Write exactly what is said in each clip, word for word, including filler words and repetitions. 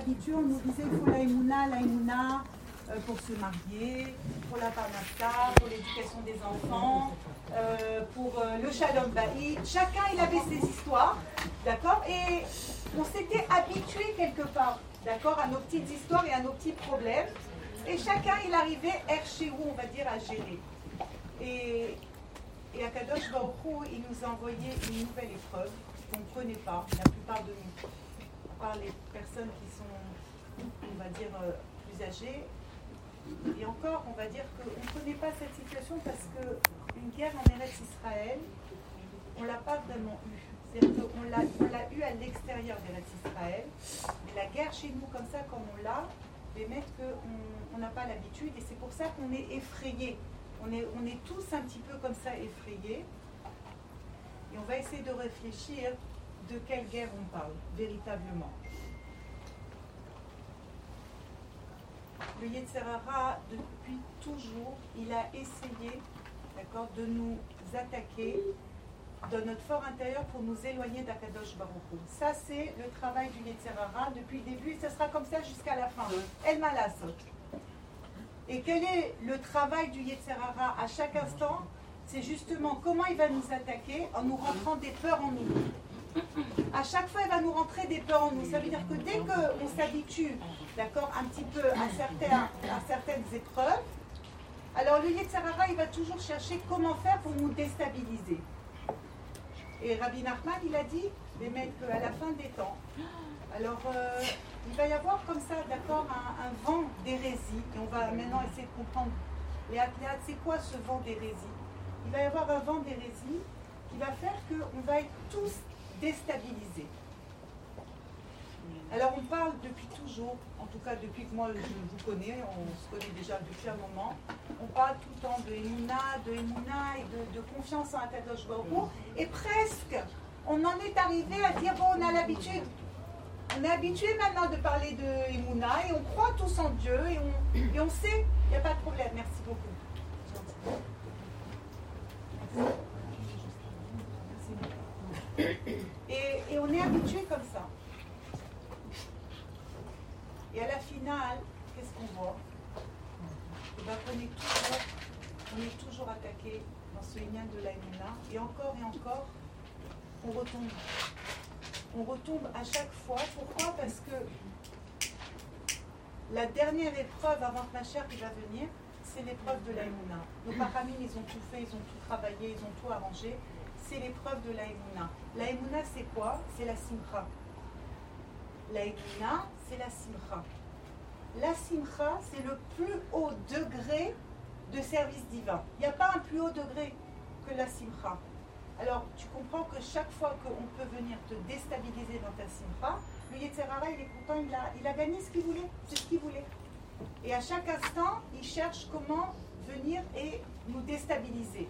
habitués, on nous disait qu'il faut la émouna, la émouna euh, pour se marier, pour la parnassa, pour l'éducation des enfants, euh, pour euh, le shalom baïd. Chacun, il avait ses histoires, d'accord? Et on s'était habitué quelque part, d'accord, à nos petites histoires et à nos petits problèmes. Et chacun, il arrivait, er chez où, on va dire, à gérer. Et, et Akadosh Baruch Hu, il nous a envoyé une nouvelle épreuve qu'on ne connaît pas, la plupart de nous, par les personnes qui sont, on va dire, euh, plus âgées. Et encore, on va dire qu'on ne connaît pas cette situation parce qu'une guerre en Eretz Israël, on ne l'a pas vraiment eue. C'est-à-dire qu'on l'a, on l'a eu à l'extérieur d'Eretz Israël. Mais la guerre chez nous, comme ça, comme on l'a, mettre qu'on n'a pas l'habitude et c'est pour ça qu'on est effrayé. On est, on est tous un petit peu comme ça effrayés. Et on va essayer de réfléchir de quelle guerre on parle, véritablement. Le Yetzer Hara, depuis toujours, il a essayé, d'accord, de nous attaquer dans notre fort intérieur pour nous éloigner d'Akadosh Baruch Hu. Ça, c'est le travail du Yetzer Hara depuis le début et ce sera comme ça jusqu'à la fin. El Malasot. Et quel est le travail du Yetzer Hara à chaque instant? C'est justement comment il va nous attaquer en nous rentrant des peurs en nous. À chaque fois, il va nous rentrer des peurs en nous. Ça veut dire que dès qu'on s'habitue, d'accord, un petit peu à, certains, à certaines épreuves, alors le Yetzer Hara, il va toujours chercher comment faire pour nous déstabiliser. Et Rabbi Nachman, il a dit, les mecs, qu'à la fin des temps, alors euh, il va y avoir comme ça, d'accord, un, un vent d'hérésie. Et on va maintenant essayer de comprendre, les athlètes, c'est quoi ce vent d'hérésie? Il va y avoir un vent d'hérésie qui va faire qu'on va être tous déstabilisés. Alors on parle depuis toujours, en tout cas depuis que moi je vous connais, on se connaît déjà depuis un moment, on parle tout le temps de Emouna, de Emouna et de, de confiance en Akadosh Baruch Hu, et presque on en est arrivé à dire bon, on a l'habitude, on est habitué maintenant de parler de Emouna et on croit tous en Dieu et on, et on sait, il n'y a pas de problème, merci beaucoup. Et, et on est habitué comme ça. Et à la finale, qu'est-ce qu'on voit? Et bien qu'on est toujours, on est toujours attaqué dans ce lien de l'Aïmouna, et encore et encore, on retombe. On retombe à chaque fois. Pourquoi? Parce que la dernière épreuve avant que ma chère qui va venir, c'est l'épreuve de l'Aïmouna. Nos paramines, ils ont tout fait, ils ont tout travaillé, ils ont tout arrangé. C'est l'épreuve de l'Aïmouna. L'Aïmouna, c'est quoi? C'est la simcha. L'Aïmouna, c'est la simcha. La simcha, c'est le plus haut degré de service divin. Il n'y a pas un plus haut degré que la simcha. Alors, tu comprends que chaque fois qu'on peut venir te déstabiliser dans ta simcha, le Yetzer Hara, il est content, il a, il a gagné ce qu'il voulait, c'est ce qu'il voulait. Et à chaque instant, il cherche comment venir et nous déstabiliser.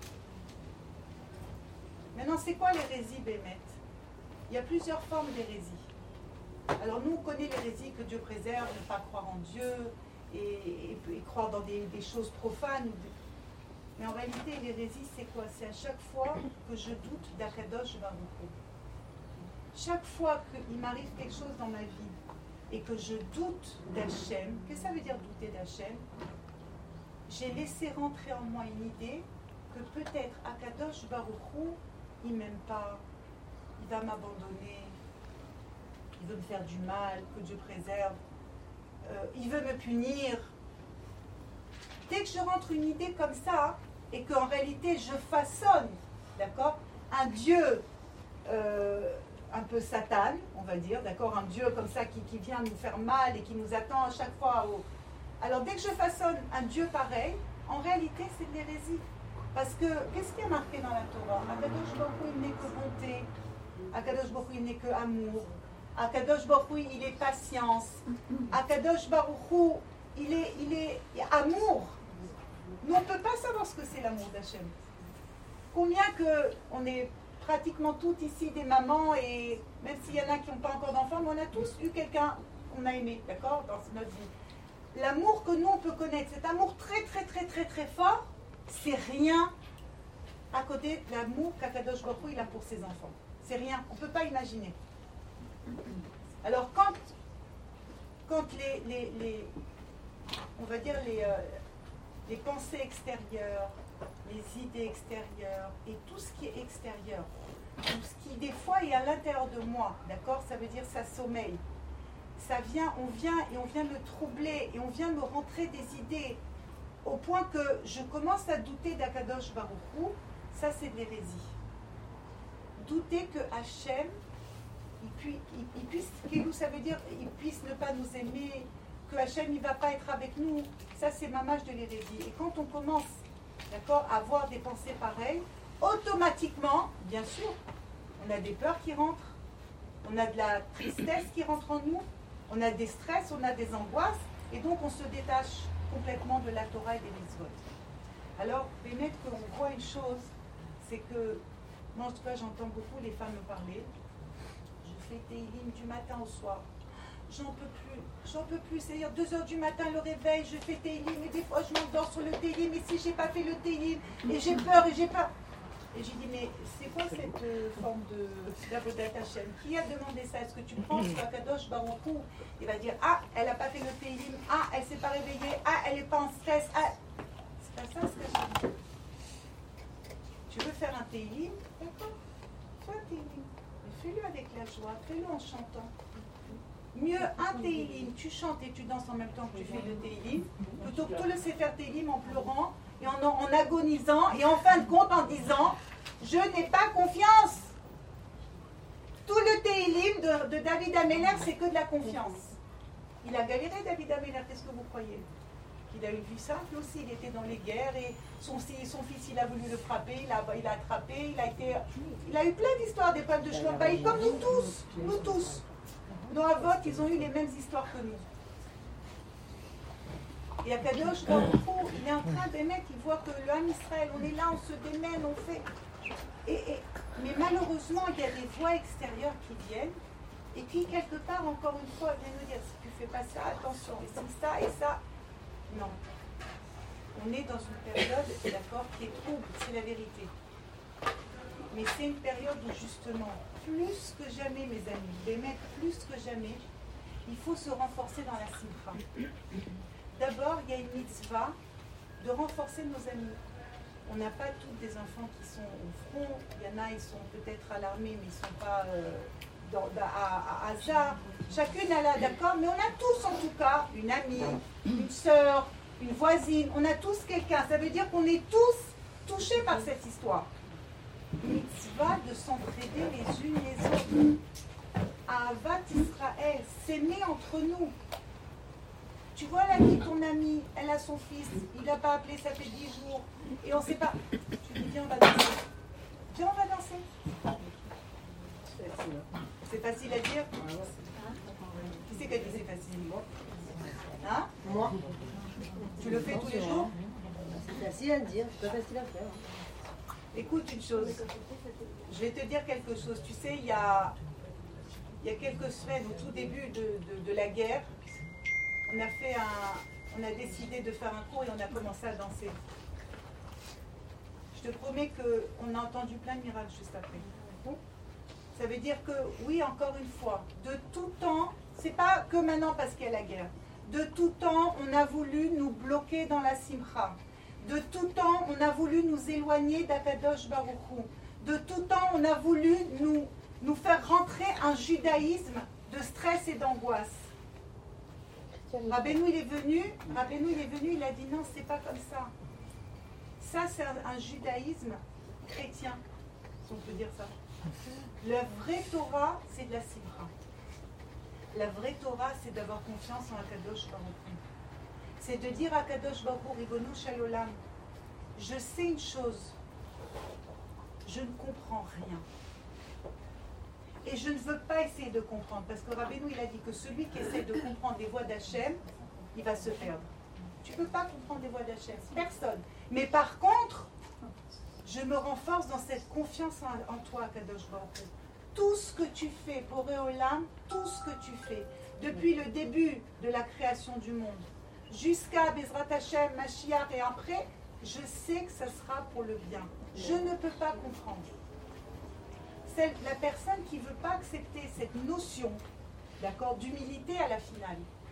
Maintenant, c'est quoi l'hérésie, Bémet? Il y a plusieurs formes d'hérésie. Alors nous, on connaît l'hérésie que Dieu préserve, ne pas croire en Dieu et, et, et croire dans des, des choses profanes. Mais en réalité, l'hérésie, c'est quoi? C'est à chaque fois que je doute d'Akadosh Baruch Hu. Chaque fois qu'il m'arrive quelque chose dans ma vie et que je doute d'Hachem, qu'est-ce que ça veut dire douter d'Hachem? J'ai laissé rentrer en moi une idée que peut-être Akadosh Baruch Hu, il ne m'aime pas, il va m'abandonner, il veut me faire du mal, que Dieu préserve, euh, il veut me punir. Dès que je rentre une idée comme ça, et qu'en réalité je façonne, d'accord, un Dieu euh, un peu Satan, on va dire, d'accord, un Dieu comme ça qui, qui vient nous faire mal et qui nous attend à chaque fois au... Alors dès que je façonne un Dieu pareil, en réalité c'est de l'hérésie. Parce que, qu'est-ce qui est marqué dans la Torah? Akadosh Baruch Hu, il n'est que bonté. Akadosh Baruch Hu, il n'est que amour. Akadosh Baruch Hu, il est patience. Akadosh Baruch Hu, il est, il est amour. Nous, on ne peut pas savoir ce que c'est l'amour d'Hachem. Combien que on est pratiquement toutes ici des mamans, et même s'il y en a qui n'ont pas encore d'enfants, mais on a tous eu quelqu'un qu'on a aimé, d'accord, dans notre vie. L'amour que nous, on peut connaître, cet amour très, très, très, très, très fort, c'est rien à côté de l'amour qu'Akadosh Baruch Hu il a pour ses enfants. C'est rien, on ne peut pas imaginer. Alors quand quand les, les, les on va dire les, euh, les pensées extérieures, les idées extérieures et tout ce qui est extérieur, tout ce qui des fois est à l'intérieur de moi, d'accord, ça veut dire ça sommeille, ça vient, on vient et on vient me troubler et on vient me rentrer des idées au point que je commence à douter d'Akadosh Baruch Hu, ça c'est de l'hérésie. Douter que Hachem, il, puis, il, il puisse, Kélu, ça veut dire il puisse ne pas nous aimer, que Hachem il ne va pas être avec nous, ça c'est mamage de l'hérésie. Et quand on commence, d'accord, à avoir des pensées pareilles, automatiquement, bien sûr, on a des peurs qui rentrent, on a de la tristesse qui rentre en nous, on a des stress, on a des angoisses, et donc on se détache complètement de la Torah et des mitzvot. Alors, Bémet, qu'on voit une chose, c'est que, moi en tout cas j'entends beaucoup les femmes me parler, je fais Tehillim du matin au soir, j'en peux plus, j'en peux plus, c'est-à-dire deux heures du matin le réveil, je fais Tehillim, et des fois je m'endors sur le Tehillim, et si j'ai pas fait le Tehillim, et j'ai peur, et j'ai pas... Et j'ai dit, mais c'est quoi cette euh, forme de d'Avodat Hashem? Qui a demandé ça? Est-ce que tu penses qu'Akadosh Baruch Hu, il va dire, ah, elle n'a pas fait le Tehillim, ah, elle ne s'est pas réveillée, ah, elle n'est pas en stress, ah... C'est pas ça ce que j'ai dit. Tu veux faire un Tehillim? D'accord, fais un Tehillim. Mais fais-le avec la joie, fais-le en chantant. Mieux un Tehillim, tu chantes et tu danses en même temps que tu fais le Tehillim, plutôt que tout le Sefer Tehillim en pleurant, et en, en agonisant, et en fin de compte en disant, je n'ai pas confiance. Tout le Tehillim de, de David Améler, c'est que de la confiance. Il a galéré, David Améler, qu'est-ce que vous croyez? Il a eu une vie simple aussi, il était dans les guerres, et son, son fils, il a voulu le frapper, il a, il a attrapé, il a été... Il a eu plein d'histoires, des problèmes de Shlom Bayit, comme nous tous, nous tous. Nos avots, ils ont eu les mêmes histoires que nous. Et Akadosh Baruch Hu, il est en train d'émettre, il voit que le Ham Israël, on est là, on se démène, on fait... Et, et, mais malheureusement, il y a des voix extérieures qui viennent et qui, quelque part, encore une fois, viennent nous dire, si tu ne fais pas ça, attention, et si ça, et ça... Non. On est dans une période, d'accord, qui est trouble, c'est la vérité. Mais c'est une période où, justement, plus que jamais, mes amis, les mecs, plus que jamais, il faut se renforcer dans la simcha. D'abord, il y a une mitzvah de renforcer nos amis. On n'a pas tous des enfants qui sont au front. Il y en a, ils sont peut-être à l'armée, mais ils ne sont pas euh, dans, à, à Gaza. Chacune a là, d'accord, mais on a tous en tout cas une amie, une sœur, une voisine. On a tous quelqu'un. Ça veut dire qu'on est tous touchés par cette histoire. Mitzvah de s'entraider les unes les autres. Ahavat Israël, s'aimer entre nous. Tu vois là qui ton amie, elle a son fils, il n'a pas appelé, ça fait dix jours, et on ne sait pas. Tu lui dis, viens, on va danser. Viens, on va danser. C'est facile à dire. Qui c'est qui a dit c'est facile? Hein? Moi. Tu le fais tous les jours? C'est facile à dire, c'est pas facile à faire. Écoute une chose. Je vais te dire quelque chose. Tu sais, il y a, il y a quelques semaines, au tout début de, de, de la guerre, on a fait un, on a décidé de faire un cours et on a commencé à danser. Je te promets qu'on a entendu plein de miracles juste après. Ça veut dire que, oui, encore une fois, de tout temps, c'est pas que maintenant parce qu'il y a la guerre, de tout temps, on a voulu nous bloquer dans la simcha. De tout temps, on a voulu nous éloigner d'Akadosh Baruch Hu. De tout temps, on a voulu nous, nous faire rentrer un judaïsme de stress et d'angoisse. Rabbeinu, il est venu, Rabbeinu, il est venu, il a dit non, c'est pas comme ça. Ça, c'est un, un judaïsme chrétien, si on peut dire ça. La vraie Torah, c'est de la simcha. La vraie Torah, c'est d'avoir confiance en Akadosh Baruch Hu. C'est de dire à Akadosh Baruch Hu, Ribono Shel Olam, je sais une chose, je ne comprends rien. Et je ne veux pas essayer de comprendre, parce que Rabbeinu, il a dit que celui qui essaie de comprendre les voies d'Hachem, il va se perdre. Tu ne peux pas comprendre les voies d'Hachem, personne. Mais par contre, je me renforce dans cette confiance en, en toi, Kadosh Baruch Hu. Tout ce que tu fais pour Olam, tout ce que tu fais, depuis le début de la création du monde, jusqu'à Bezrat Hashem, Mashiach et après, je sais que ça sera pour le bien. Je ne peux pas comprendre. C'est la personne qui ne veut pas accepter cette notion, d'accord, d'humilité à la finale,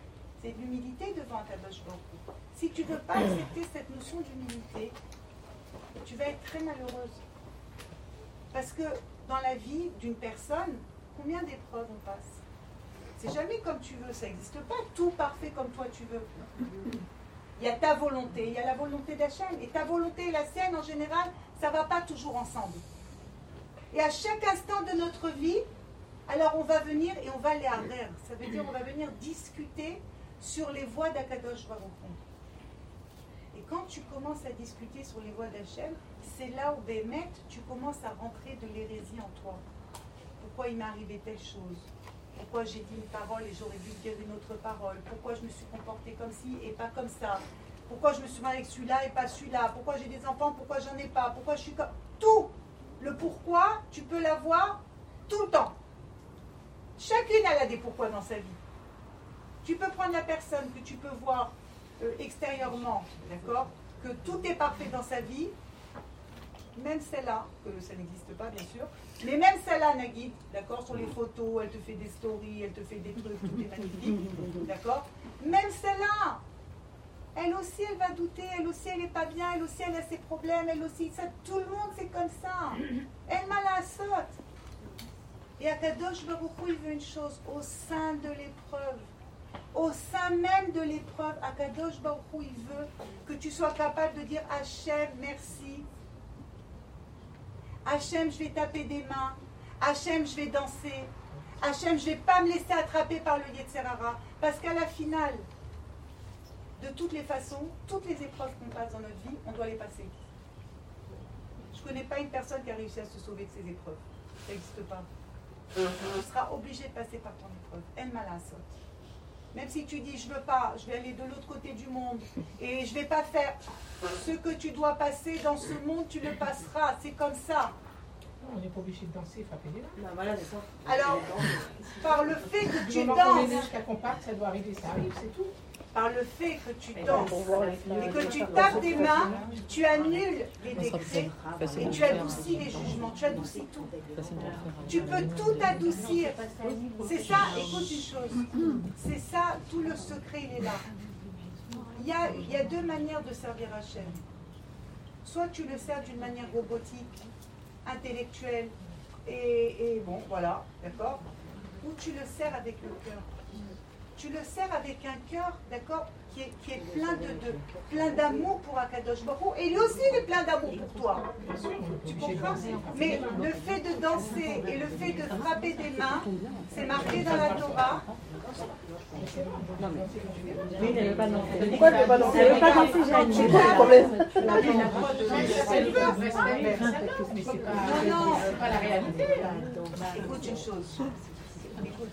c'est de l'humilité devant Akadosh Baruch Hu. Si tu ne veux pas accepter cette notion d'humilité, tu vas être très malheureuse. Parce que dans la vie d'une personne, combien d'épreuves on passe? C'est jamais comme tu veux, ça n'existe pas tout parfait comme toi tu veux. Il y a ta volonté, il y a la volonté d'Hachem. Et ta volonté et la sienne, en général, ça ne va pas toujours ensemble. Et à chaque instant de notre vie, alors on va venir et on va les arrêter. Ça veut dire on va venir discuter sur les voies d'Akadosh Baruch Hu. Et quand tu commences à discuter sur les voies d'Hachem, c'est là où, Bémet, tu commences à rentrer de l'hérésie en toi. Pourquoi il m'est arrivé telle chose? Pourquoi j'ai dit une parole et j'aurais dû dire une autre parole? Pourquoi je me suis comportée comme ci et pas comme ça? Pourquoi je me suis mariée avec celui-là et pas celui-là? Pourquoi j'ai des enfants? Pourquoi j'en ai pas? Pourquoi je suis comme... Tout le pourquoi, tu peux l'avoir tout le temps. Chacune, elle a des pourquoi dans sa vie. Tu peux prendre la personne que tu peux voir euh, extérieurement, d'accord? Que tout est parfait dans sa vie, même celle-là, que ça n'existe pas bien sûr, mais même celle-là, Nagui, d'accord, sur les photos, elle te fait des stories, elle te fait des trucs, tout est magnifique, d'accord? Même celle-là, elle aussi, elle va douter, elle aussi, elle n'est pas bien, elle aussi, elle a ses problèmes, elle aussi, ça, tout le monde, c'est comme ça. Elle m'a la saute. Et Akadosh Baruch Hu, il veut une chose, au sein de l'épreuve, au sein même de l'épreuve, Akadosh Baruch Hu, il veut que tu sois capable de dire Hachem, merci. Hachem, je vais taper des mains. Hachem, je vais danser. Hachem, je ne vais pas me laisser attraper par le Yetzer Hara. Parce qu'à la finale, de toutes les façons, toutes les épreuves qu'on passe dans notre vie, on doit les passer. Je ne connais pas une personne qui a réussi à se sauver de ces épreuves. Ça n'existe pas. Tu seras obligé de passer par ton épreuve. Elle m'a la saute. Même si tu dis, je ne veux pas, je vais aller de l'autre côté du monde et je ne vais pas faire ce que tu dois passer dans ce monde, tu le passeras. C'est comme ça. On n'est pas obligé de danser, frapper des mains. Non, voilà, c'est ça. Alors, par le fait que tu danses, on est danses, jusqu'à compact, ça doit arriver, ça arrive, c'est tout. par le fait que tu danses et que tu tapes des mains, tu annules les décrets et tu adoucis les jugements, tu adoucis tout. Tu peux tout adoucir. C'est ça, écoute une chose, c'est ça, tout le secret, il est là. Il y a, il y a deux manières de servir Hachem. Soit tu le sers d'une manière robotique, intellectuelle, et, et bon, voilà, d'accord? Ou tu le sers avec le cœur. Tu le sers avec un cœur, d'accord, qui est, qui est plein de, de plein d'amour pour Akadosh Baruch Hu, et lui aussi il est plein d'amour pour toi. Tu comprends? Mais le fait de danser et le fait de frapper des mains, c'est marqué dans la Torah. Oui, elle ne veut pas danser. Pourquoi elle ne veut pas danser? Elle ne veut pas danser, Jeanne. Tu C'est tapes- quoi le problème? Elle veut. Mais c'est pas, Non, non. c'est pas la réalité. Écoute une chose. Écoute.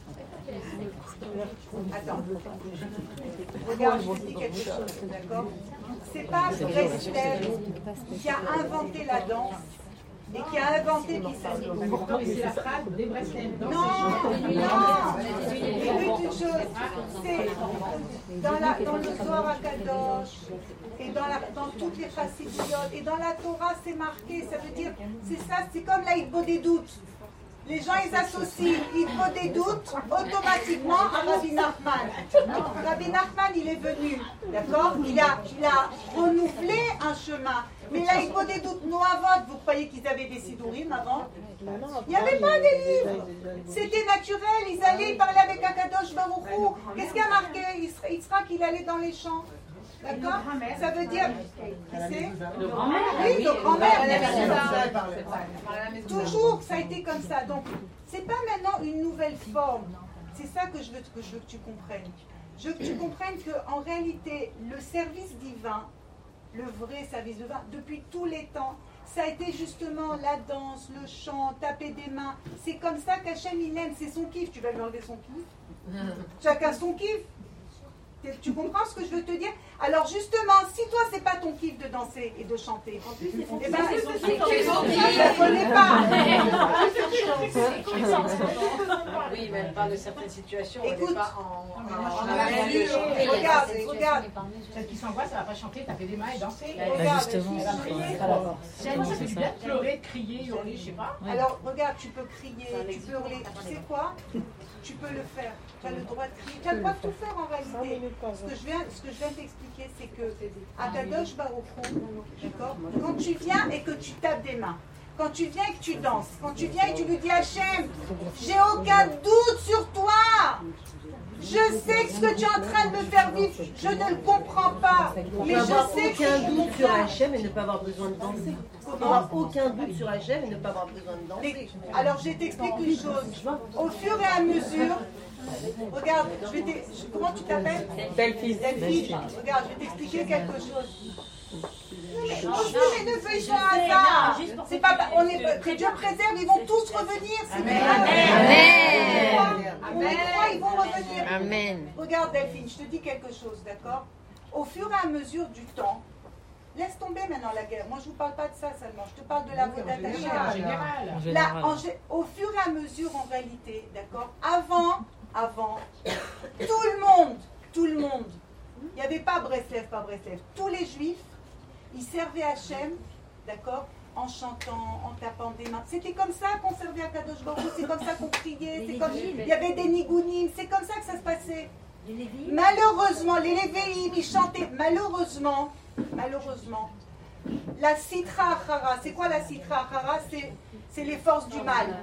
Attends. Regarde, je te dis quelque chose, d'accord? C'est pas Breslev qui a inventé la danse et qui a inventé Bissani. Non, mais c'est la phrase des Breslev. Non, non. Écoute une chose. C'est dans, la, dans le Zohar HaKadosh et dans, la, dans toutes les Chassidiyot et dans la Torah, c'est marqué. Ça veut dire, c'est ça, c'est comme la Hitbo des doutes. Les gens, ils associent Hitbo des doutes automatiquement à Rabbi Nachman. Rabbi Nachman, il est venu, d'accord? Il a, il a renouvelé un chemin. Mais la Hitbo des doutes, Noavot, vous croyez qu'ils avaient des sidourim avant? Il n'y avait pas des livres. C'était naturel. Ils allaient, ils parlaient avec Akadosh Baruch Hu. Qu'est-ce qu'il y a marqué? Il sera qu'il allait dans les champs. D'accord? Ça veut dire, qui c'est? Le grand-mère. Oui, le grand-mère. Toujours, ça a été comme ça. Donc, c'est pas maintenant une nouvelle forme. C'est ça que je veux que, je veux que tu comprennes. Je veux que tu comprennes qu'en réalité, le service divin, le vrai service divin, depuis tous les temps, ça a été justement la danse, le chant, taper des mains. C'est comme ça qu'Hachem il aime, c'est son kiff. Tu vas lui enlever son kiff? Chacun son kiff. Tu comprends ce que je veux te dire? Alors justement, si toi c'est pas ton kiff de danser et de chanter, eh ben, je ne connais pas. Oui, mais elle parle de certaines situations. Écoute, elle n'est pas en, en, en, en regarde, regarde, regarde. Celle qui s'angoisse, elle va pas chanter, taper des mains et danser. Regarde, justement, elle va crier. Moi, ça fait du bien de pleurer, de crier, hurler, je sais pas. Alors regarde, tu peux crier, tu peux hurler. Tu sais quoi? Tu peux le faire. Tu as le droit de crier. Tu as le droit de tout faire en réalité. Ce que je viens, ce que je viens de t'expliquer, c'est que à Kadosh Baruch Hu, d'accord, quand tu viens et que tu tapes des mains, quand tu viens et que tu danses, quand tu viens et que tu lui dis Hachem, j'ai aucun doute sur toi. Je sais que ce que tu es en train de me faire vivre, je ne le comprends pas. Mais je sais que aucun doute sur Hachem et ne pas avoir besoin de danser. Avoir aucun doute sur Hachem et ne pas avoir besoin de danser. Alors je t'explique une chose. Au fur et à mesure, regarde, je vais t'ex- comment tu t'appelles? Belle-fille. Belle-fille. Regarde, je vais t'expliquer quelque chose. Mais tous les neveux ils sont un hasard. C'est pas, on est, que Dieu préserve, ils vont tous revenir. C'est Amen. On y croit, ils vont revenir. Amen. Regarde Delphine, je te dis quelque chose, d'accord? Au fur et à mesure du temps, laisse tomber maintenant la guerre. Moi je vous parle pas de ça seulement, je te parle de la voie En d'attaché. général. En Là, général. en gé- au fur et à mesure, en réalité, d'accord, avant, avant, tout le monde, tout le monde, il n'y avait pas Breslev, pas Breslev, tous les juifs, ils servaient Hachem, d'accord, en chantant, en tapant des mains. C'était comme ça qu'on servait à Kadosh Baruch Hu, c'est comme ça qu'on priait, c'est comme, il y avait des nigounim, c'est comme ça que ça se passait. Malheureusement, les Lévéim, ils chantaient, malheureusement, malheureusement, la Sitra Achara, c'est quoi la Sitra Achara? C'est, c'est les forces du mal.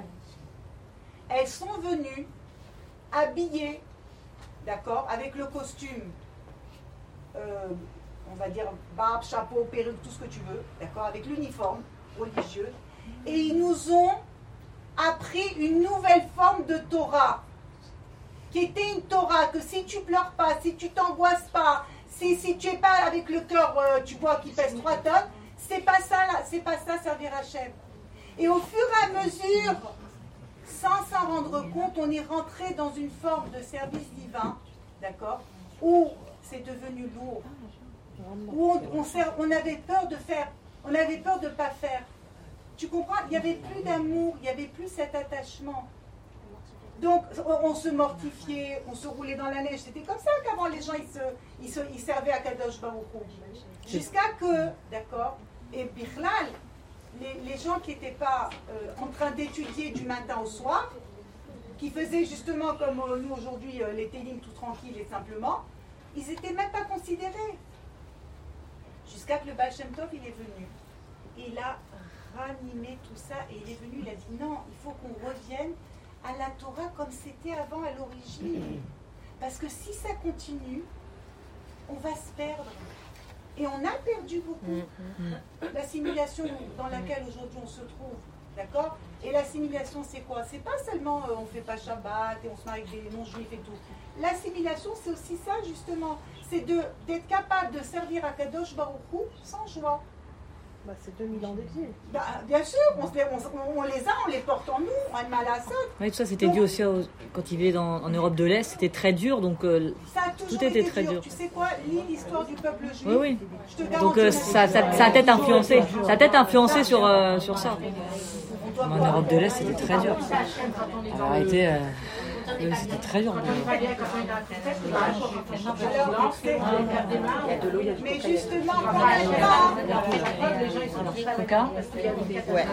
Elles sont venues habillées, d'accord, avec le costume, euh, on va dire barbe, chapeau, perruque, tout ce que tu veux, d'accord, avec l'uniforme religieux, et ils nous ont appris une nouvelle forme de Torah, qui était une Torah que si tu pleures pas, si tu t'angoisses pas, si, si tu es pas avec le cœur, euh, tu vois, qui pèse trois tonnes, c'est pas ça, là, c'est pas ça servir Hachem. Et au fur et à mesure, sans s'en rendre compte, on est rentré dans une forme de service divin, d'accord, où c'est devenu lourd, où on, on, sert- on avait peur de faire, on avait peur de ne pas faire. Tu comprends? Il n'y avait plus d'amour, il n'y avait plus cet attachement. Donc, on, on se mortifiait, on se roulait dans la neige. C'était comme ça qu'avant les gens, ils, se, ils, se, ils servaient à Kadosh Baruch Hu. Jusqu'à que, d'accord, et Bichlal, les, les gens qui n'étaient pas euh, en train d'étudier du matin au soir, qui faisaient justement comme euh, nous aujourd'hui, euh, les télim tout tranquilles et simplement, ils n'étaient même pas considérés. Jusqu'à que le Baal Shem Tov, il est venu. Et il a ranimé tout ça et il est venu, il a dit non, il faut qu'on revienne à la Torah comme c'était avant à l'origine. Parce que si ça continue, on va se perdre. Et on a perdu beaucoup. L'assimilation dans laquelle aujourd'hui on se trouve, d'accord? Et l'assimilation, c'est quoi? C'est pas seulement euh, on fait pas Shabbat et on se marie avec des non-juifs et tout. L'assimilation, c'est aussi ça justement. C'est de, d'être capable de servir à Kadosh Baruch Hu sans joie. Bah, c'est deux mille ans d'exil. Bah, bien sûr, on, se les, on, on les a, on les porte en nous, on a mal à ça. Oui, tout ça, c'était dû aussi au- quand il vivait dans- en Europe de l'Est, c'était très dur, donc euh, Ça a toujours tout était été très dur. Tu sais quoi? Lis l'histoire du peuple juif. oui, oui. Je te Donc garantis, euh, on ça, a- ça, ça a peut-être influencé, ça a peut-être influencé sur, euh, sur ça. on doit Mais en voir. Europe de l'Est, c'était très dur. En réalité, euh, oui, c'était très dur. Alors, c'est- mais justement, quand même pas. Coca. Ouais,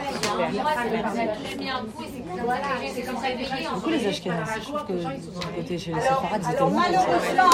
Du coup, les Ashkénazes, je trouve que du côté chez les Alors, séfarades, ils étaient alors moins. malheureusement,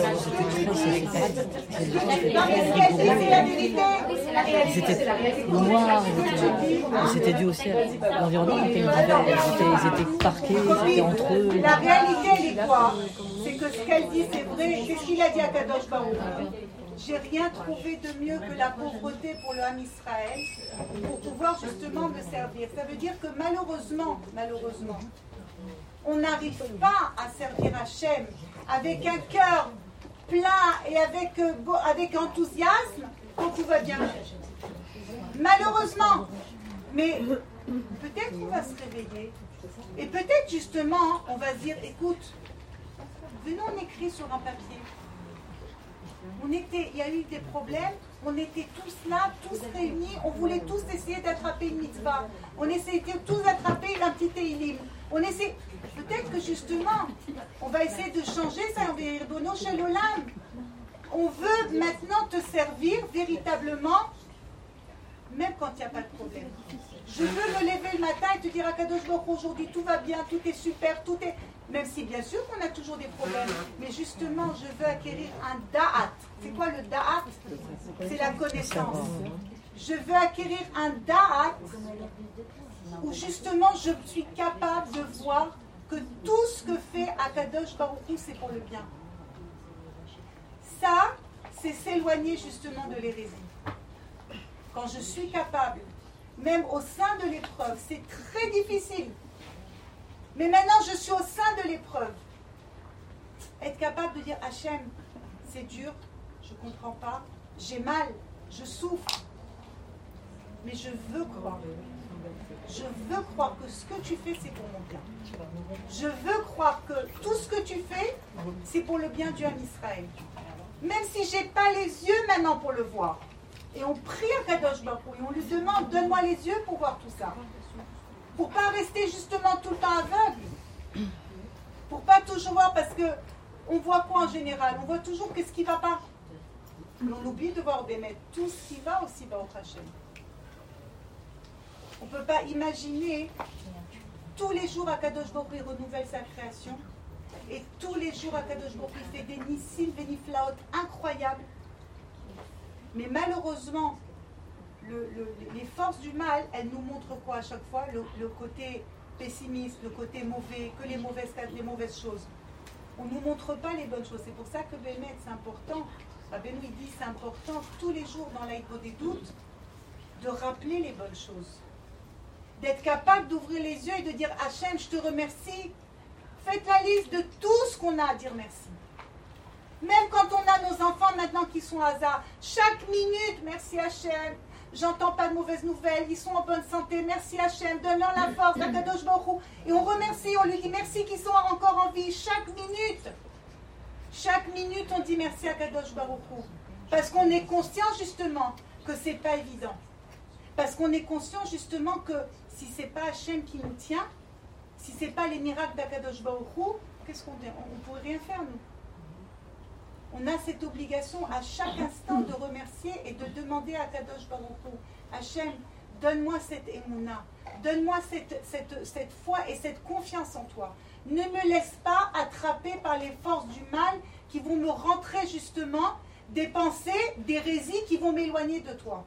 non, mais ce qu'elle dit, c'est la vérité. Ils étaient noirs, ils étaient- mais c'était dû aussi à l'environnement dans lequel ils vivaient. Ils étaient, ils étaient parqués, ils étaient entre eux. La réalité, elle est quoi? C'est que ce qu'elle dit, c'est vrai. Qu'est-ce qu'il a dit à Kadosh Baruch Hu? J'ai rien trouvé de mieux que la pauvreté pour le Ham Israël pour pouvoir justement me servir. Ça veut dire que malheureusement, malheureusement, on n'arrive pas à servir Hachem avec un cœur plein et avec, euh, beau- avec enthousiasme quand tout va bien. Malheureusement. Mais peut-être qu'on va se réveiller. Et peut-être justement, on va se dire, écoute, venons on écrit sur un papier. On était, il y a eu des problèmes, on était tous là, tous réunis, on voulait tous essayer d'attraper une mitzvah. On essayait tous d'attraper un petit Teilim. On essaie, peut-être que justement, on va essayer de changer ça, on va dire Bono Shalom. On veut maintenant te servir véritablement, même quand il n'y a pas de problème. Je veux me lever le matin et te dire à Kadosh Baruch Hu, aujourd'hui tout va bien, tout est super, tout est... Même si bien sûr qu'on a toujours des problèmes, mais justement je veux acquérir un da'at. C'est quoi le da'at? C'est la connaissance. Je veux acquérir un da'at où justement je suis capable de voir que tout ce que fait Akadosh Baruch Hu, c'est pour le bien. Ça, c'est s'éloigner justement de l'hérésie. Quand je suis capable, même au sein de l'épreuve, c'est très difficile. Mais maintenant, je suis au sein de l'épreuve. Être capable de dire, Hachem, c'est dur, je ne comprends pas, j'ai mal, je souffre. Mais je veux croire. Je veux croire que ce que tu fais, c'est pour mon bien. Je veux croire que tout ce que tu fais, c'est pour le bien du Ham Israël. Même si je n'ai pas les yeux maintenant pour le voir. Et on prie à Kadosh Baruch Hu et on lui demande, donne-moi les yeux pour voir tout ça. Pour ne pas rester justement tout le temps aveugle. Pour ne pas toujours voir, parce que on voit quoi en général? On voit toujours qu'est-ce qui ne va pas. Mais on oublie de voir Bémet. Tout ce qui va aussi va au Hachem. On ne peut pas imaginer tous les jours Akadosh Baruch Hu renouvelle sa création. Et tous les jours Akadosh Baruch Hu fait des nissim, des niflaot incroyables. Mais malheureusement, le, le, les forces du mal, elles nous montrent quoi à chaque fois? Le, le côté pessimiste, le côté mauvais, que les mauvaises, les mauvaises choses. On ne nous montre pas les bonnes choses. C'est pour ça que Bémet, c'est important. Rabbeinu dit c'est important tous les jours dans l'Aïko des doutes de rappeler les bonnes choses. D'être capable d'ouvrir les yeux et de dire Hachem, je te remercie. Faites la liste de tout ce qu'on a à dire merci. Même quand on a nos enfants maintenant qui sont à hasard, chaque minute, merci Hachem, j'entends pas de mauvaises nouvelles, ils sont en bonne santé, merci Hachem, donne-leur la force, la Kadosh Baruch Hu. Et on remercie, on lui dit merci qu'ils sont encore en vie, chaque minute. Chaque minute, on dit merci à Kadosh Baruch Hu. Parce qu'on est conscient justement que c'est pas évident. Parce qu'on est conscient justement que si c'est pas Hachem qui nous tient, si c'est pas les miracles d'Akadosh Baruch Hu, qu'est-ce qu'on dit? On ne pourrait rien faire, nous. On a cette obligation à chaque instant de remercier et de demander à Akadosh Baruch Hu, Hachem, donne-moi cette émouna, donne-moi cette, cette, cette foi et cette confiance en toi. Ne me laisse pas attraper par les forces du mal qui vont me rentrer justement des pensées, des hérésies qui vont m'éloigner de toi.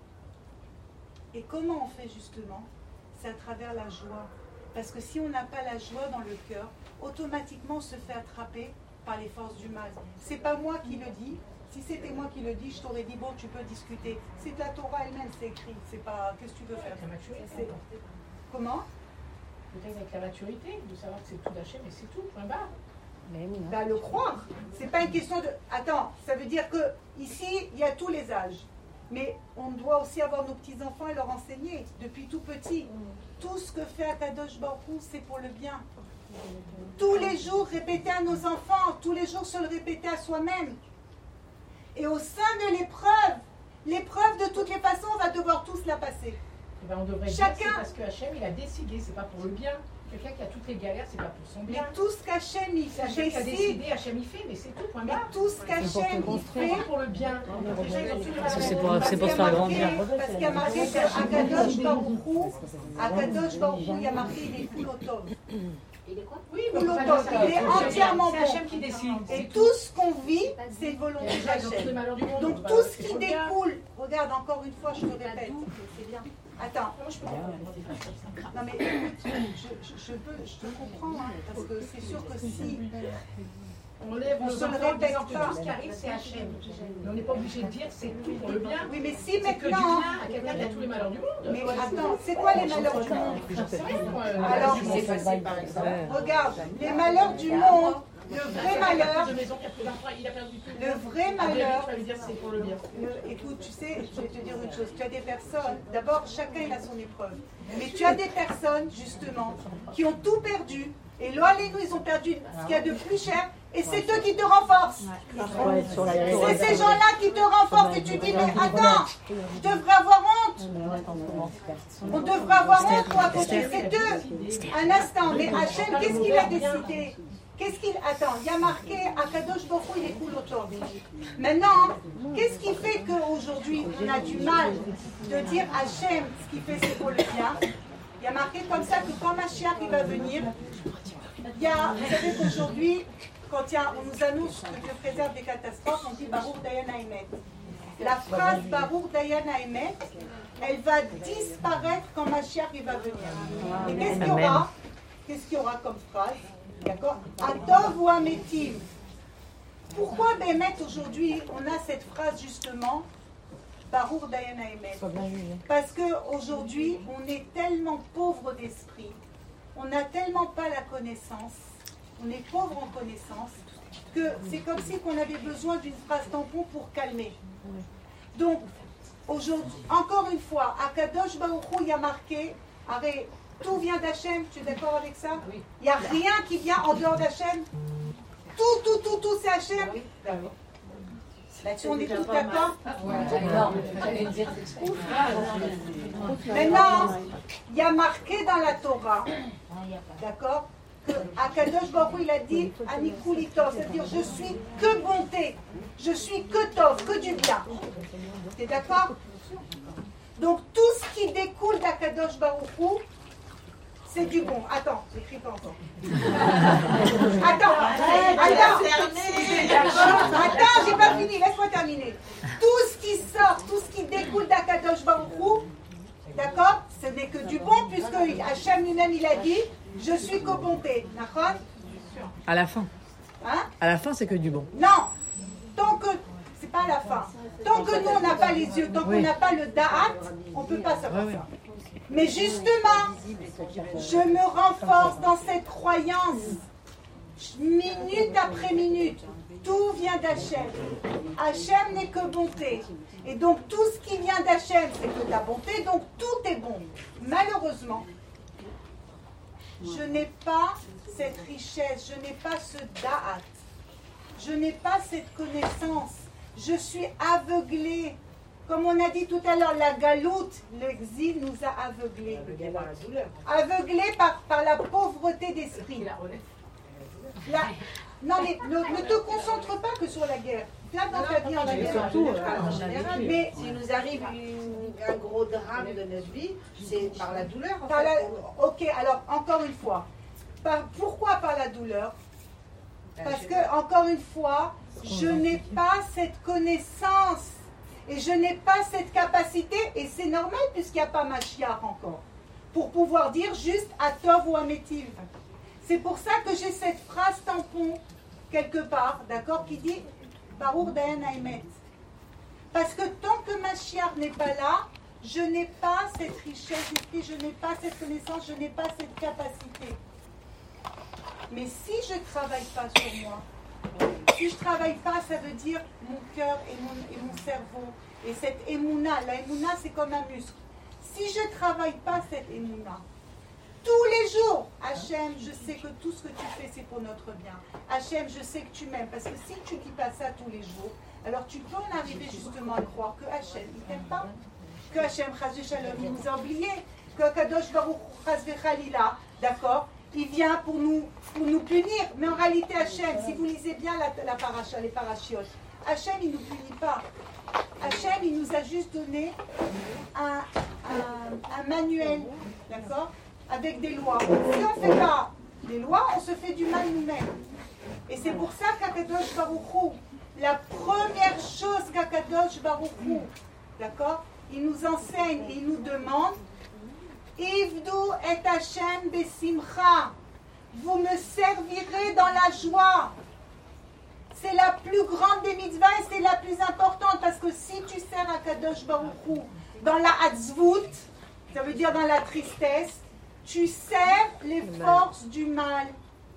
Et comment on fait justement? C'est à travers la joie. Parce que si on n'a pas la joie dans le cœur, automatiquement on se fait attraper par les forces du mal. C'est pas moi qui le dis. Si c'était moi qui le dis, je t'aurais dit bon, tu peux discuter. C'est de la Torah elle-même, c'est écrit. C'est pas. Qu'est-ce que tu veux faire? C'est... Comment? Peut-être avec la maturité, de savoir que c'est tout d'Hachem et c'est tout. Point barre. Bah, le croire. C'est pas une question de. Attends, ça veut dire que ici il y a tous les âges. Mais on doit aussi avoir nos petits-enfants et leur enseigner, depuis tout petit. Tout ce que fait Akadosh Baruch Hu, c'est pour le bien. Tous les jours, répéter à nos enfants, tous les jours se le répéter à soi-même. Et au sein de l'épreuve, l'épreuve de toutes les façons, on va devoir tous la passer. Et ben on devrait Chacun... dire c'est parce que Hachem, il a décidé, c'est pas pour le bien. Quelqu'un qui a toutes les galères, c'est pas pour son bien. Mais tout ce qu'Hachem il fait, Hachem qui a décidé, Hachem il fait, mais c'est tout, point mais barre. tout ce qu'Hachem il fait, pour le bien. C'est pour, c'est pour se faire grandir. Parce qu'il y a marqué qu'Akadosh Baruch Hu, Akadosh Baruch Hu, il y a marqué il est Kulotov. Il est quoi? Oui, mais il est entièrement c'est bon. Hachem qui décide. Et tout ce qu'on vit, c'est une volonté d'Hachem. Donc tout ce qui découle, regarde encore une fois, je te répète, c'est bien. Attends, non mais écoute, je, je, je, peux, je te comprends, hein, parce que c'est sûr que si on lève on nos se le enfants en répète disant que pas, tout ce qui arrive c'est Hachem. Mais on n'est pas obligé de dire c'est tout pour le bien. oui mais si C'est que du maintenant, bien à quelqu'un qui a tous les malheurs du monde. mais attends, c'est quoi les malheurs du monde? Alors, C'est passé par exemple. regarde, les malheurs du monde, le vrai malheur, Il a perdu tout. le vrai malheur, Tu vas lui dire c'est pour le bien. Le- écoute, tu sais, je vais te dire une chose. Tu as des personnes, d'abord, chacun il a son épreuve. Mais tu as des personnes, justement, qui ont tout perdu. Et là, les nous, ils ont perdu ce qu'il y a de plus cher. Et c'est eux qui te renforcent. C'est ces gens-là qui te renforcent. Et tu dis, mais attends, je devrais avoir honte. On devrait avoir honte pour accomplir. C'est eux. Un instant, mais Hachem, qu'est-ce qu'il a décidé? Qu'est-ce qu'il attend? Il y a marqué Akadosh Baruch Hu, il est cool autour. Maintenant, qu'est-ce qui fait qu'aujourd'hui on a du mal de dire Hachem, ce qui fait c'est pour le bien? Il y a marqué comme ça que quand Mashiach il va venir, il y a, vous savez qu'aujourd'hui, quand il y a, on nous annonce que Dieu préserve des catastrophes, on dit Baruch Dayan Haemet. La phrase Baruch Dayan Haemet, elle va disparaître quand Mashiach il va venir. Et qu'est-ce qu'il y aura? Qu'est-ce qu'il y aura comme phrase? D'accord? Atov ou Ametim. Pourquoi Bémet aujourd'hui on a cette phrase justement Baruch Dayan Haemet? Parce qu'aujourd'hui on est tellement pauvre d'esprit, on n'a tellement pas la connaissance, on est pauvre en connaissance, que c'est comme si on avait besoin d'une phrase tampon pour calmer. Donc aujourd'hui, encore une fois, à Kadosh Baruch Hu, il y a marqué, arrête, tout vient d'Hachem, tu es d'accord avec ça? Il n'y a rien qui vient en dehors d'Hachem. Tout, tout, tout, tout, c'est Hachem. Là-dessus, on est tous d'accord? Maintenant, il y a marqué dans la Torah, d'accord, que Akadosh Baruch Hu, il a dit Anikuli Tov, c'est-à-dire je suis que bonté, je suis que Tov, que du bien. Tu es d'accord? Donc tout ce qui découle d'Akadosh Baruch Hu, c'est du bon. Attends, j'écris pas encore. Attends, attends, attends, j'ai pas fini, laisse-moi terminer. Tout ce qui sort, tout ce qui découle d'Akadosh Baruch Hu, d'accord, ce n'est que du bon, puisque Hachem lui-même, il a dit, je suis que bonté. D'accord? À la fin. Hein? À la fin, c'est que du bon. Non, tant que, c'est pas à la fin. Tant que nous, on n'a pas les yeux, tant qu'on n'a pas le da'at, on ne peut pas savoir ça. Mais justement, je me renforce dans cette croyance, minute après minute. Tout vient d'Hachem. Hachem n'est que bonté. Et donc tout ce qui vient d'Hachem, c'est que de la bonté, donc tout est bon. Malheureusement, je n'ai pas cette richesse, je n'ai pas ce da'at, je n'ai pas cette connaissance. Je suis aveuglée. Comme on a dit tout à l'heure, la galoute, l'exil nous a aveuglés. Aveuglés par, par la pauvreté d'esprit. La... Non mais ne, ne te concentre pas que sur la guerre. Là dans ta vie en la guerre. Surtout, en général, mais s'il nous arrive une, un gros drame de notre vie, c'est par la douleur. En par fait. la... Ok, alors encore une fois. Par... Pourquoi par la douleur? Parce que, encore une fois, je n'ai pas cette connaissance. Et je n'ai pas cette capacité, et c'est normal puisqu'il n'y a pas Mashiach encore, pour pouvoir dire juste Atov ou Ametiv. C'est pour ça que j'ai cette phrase tampon, quelque part, d'accord, qui dit Baruch Dayan Haemet. Parce que tant que Mashiach n'est pas là, je n'ai pas cette richesse d'esprit, je n'ai pas cette connaissance, je n'ai pas cette capacité. Mais si je ne travaille pas sur moi, si je ne travaille pas, ça veut dire mon cœur et mon, et mon cerveau. Et cette émouna, la émouna c'est comme un muscle. Si je ne travaille pas cette émouna, tous les jours, Hachem, je sais que tout ce que tu fais c'est pour notre bien. Hachem, je sais que tu m'aimes. Parce que si tu ne dis pas ça tous les jours, alors tu peux en arriver justement à croire que Hachem, il ne t'aime pas. Que Hachem, Chazé Shalom, il nous a oubliés. Que Kadosh Baruch Chazé Khalila, d'accord, il vient pour nous, pour nous punir. Mais en réalité, Hachem, si vous lisez bien la, la paracha, les parachiotes, Hachem, il ne nous punit pas. Hachem, il nous a juste donné un, un, un manuel, d'accord, avec des lois. Si on ne fait pas les lois, on se fait du mal nous-mêmes. Et c'est pour ça qu'Akadosh Baruch Hu, la première chose qu'Akadosh Baruch Hu, d'accord, il nous enseigne et il nous demande Ivdu et Hachem besimcha. Vous me servirez dans la joie. C'est la plus grande des mitzvahs et c'est la plus importante parce que si tu sers à Kadosh Baruch Hu dans la hatzvut, ça veut dire dans la tristesse, tu sers les forces du mal.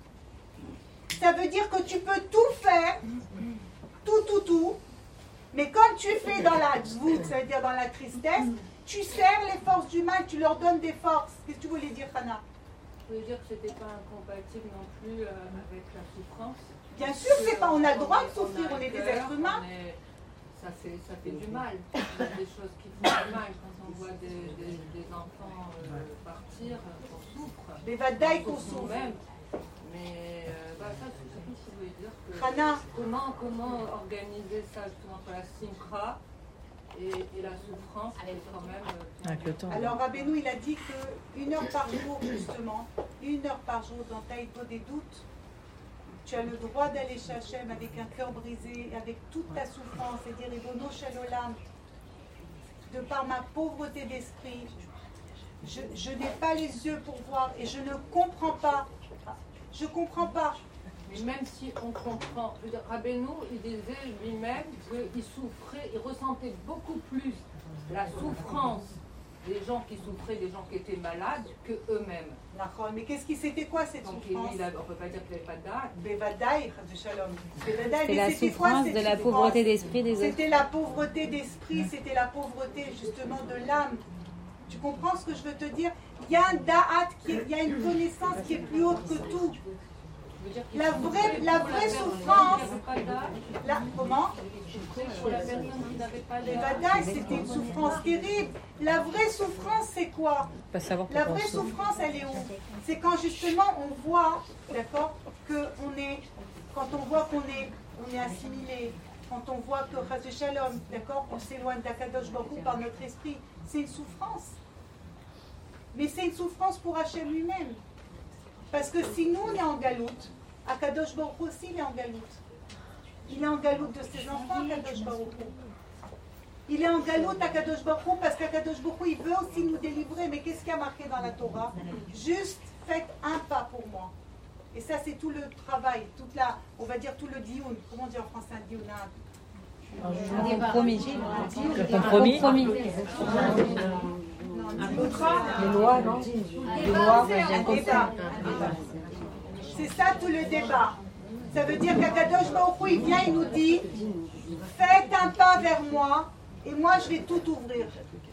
Ça veut dire que tu peux tout faire, tout, tout, tout, mais quand tu fais dans la hatzvut, ça veut dire dans la tristesse, tu sers les forces du mal, tu leur donnes des forces. Qu'est-ce que tu voulais dire, Hana? Je voulais dire que ce n'était pas incompatible non plus euh, avec la souffrance. Bien sûr, c'est pas, on a le droit de souffrir, on est des êtres humains. Ça fait, ça fait du mal. Il y a des choses qui font du mal quand on voit des, des, des enfants euh, partir, on souffre. Mais va d'ailleurs qu'on souffre. Même. Mais euh, bah, ça, c'est ce que je voulais dire. Que Rana. Comment, comment organiser ça justement entre la simcha et, et la souffrance est quand même. Euh, Avec le temps. Alors Rabbeinu, il a dit qu'une heure par jour, justement, une heure par jour dans Taïto des doutes, tu as le droit d'aller chez Hachem avec un cœur brisé, avec toute ta souffrance, et dire Ribono Shel Olam, de par ma pauvreté d'esprit, je, je n'ai pas les yeux pour voir et je ne comprends pas. Je ne comprends pas. Mais même si on comprend, je veux dire, Rabbeinu, il disait lui-même qu'il souffrait, il ressentait beaucoup plus la souffrance des gens qui souffraient, des gens qui étaient malades, que eux-mêmes. Mais qu'est-ce qui c'était quoi cette Donc, souffrance? il, on ne peut pas dire qu'il n'avait pas de date. Bevadaï, de Shalom. C'est la souffrance de la pauvreté d'esprit des autres. C'était la pauvreté d'esprit, c'était la pauvreté justement de l'âme. Tu comprends ce que je veux te dire? Il y a un da'at, qui est, il y a une connaissance qui est plus haute que tout. La vraie, la vraie souffrance, la, comment? Les Vadaï, c'était une souffrance terrible. La vraie souffrance, c'est quoi? La vraie souffrance, elle est où? C'est quand justement on voit, d'accord, que on est, quand on voit qu'on est, on est assimilé, quand on voit que Chas de Shalom, d'accord, on s'éloigne d'Akadosh Baruch Hu par notre esprit, c'est une souffrance. Mais c'est une souffrance pour Hachem lui-même. Parce que si nous on est en galoute, Akadosh Baruch Hu aussi il est en galoute. Il est en galoute de ses enfants, Akadosh Baruch Hu. Il est en galoute Akadosh Baruch Hu parce qu'Akadosh Baruch Hu il veut aussi nous délivrer. Mais qu'est-ce qu'il y a marqué dans la Torah? Juste faites un pas pour moi. Et ça c'est tout le travail, toute la, on va dire tout le dioun. Comment on dit en français un dioun? Un compromis. Le compromis. Les lois, non? Les lois, un débat. C'est ça tout le débat. Ça veut dire qu'Akadosh Baruch Hu, il vient, il nous dit faites un pas vers moi et moi je vais tout ouvrir.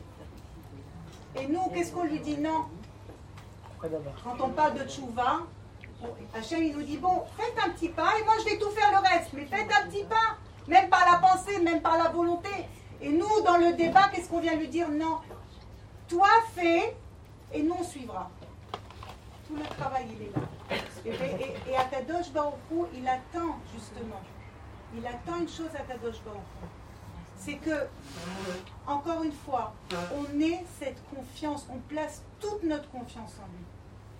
Et nous, qu'est-ce qu'on lui dit? Non. Quand on parle de tchouva, Hachem il nous dit bon, faites un petit pas et moi je vais tout faire le reste. Mais faites un petit pas, même par la pensée, même par la volonté. Et nous, dans le débat, qu'est-ce qu'on vient lui dire? Non. Toi fais et nous on suivra. Tout le travail il est là. Et, et, et Akadosh Baruch Hu, il attend justement. Il attend une chose à Akadosh Baruch Hu. C'est que, encore une fois, on ait cette confiance, on place toute notre confiance en lui.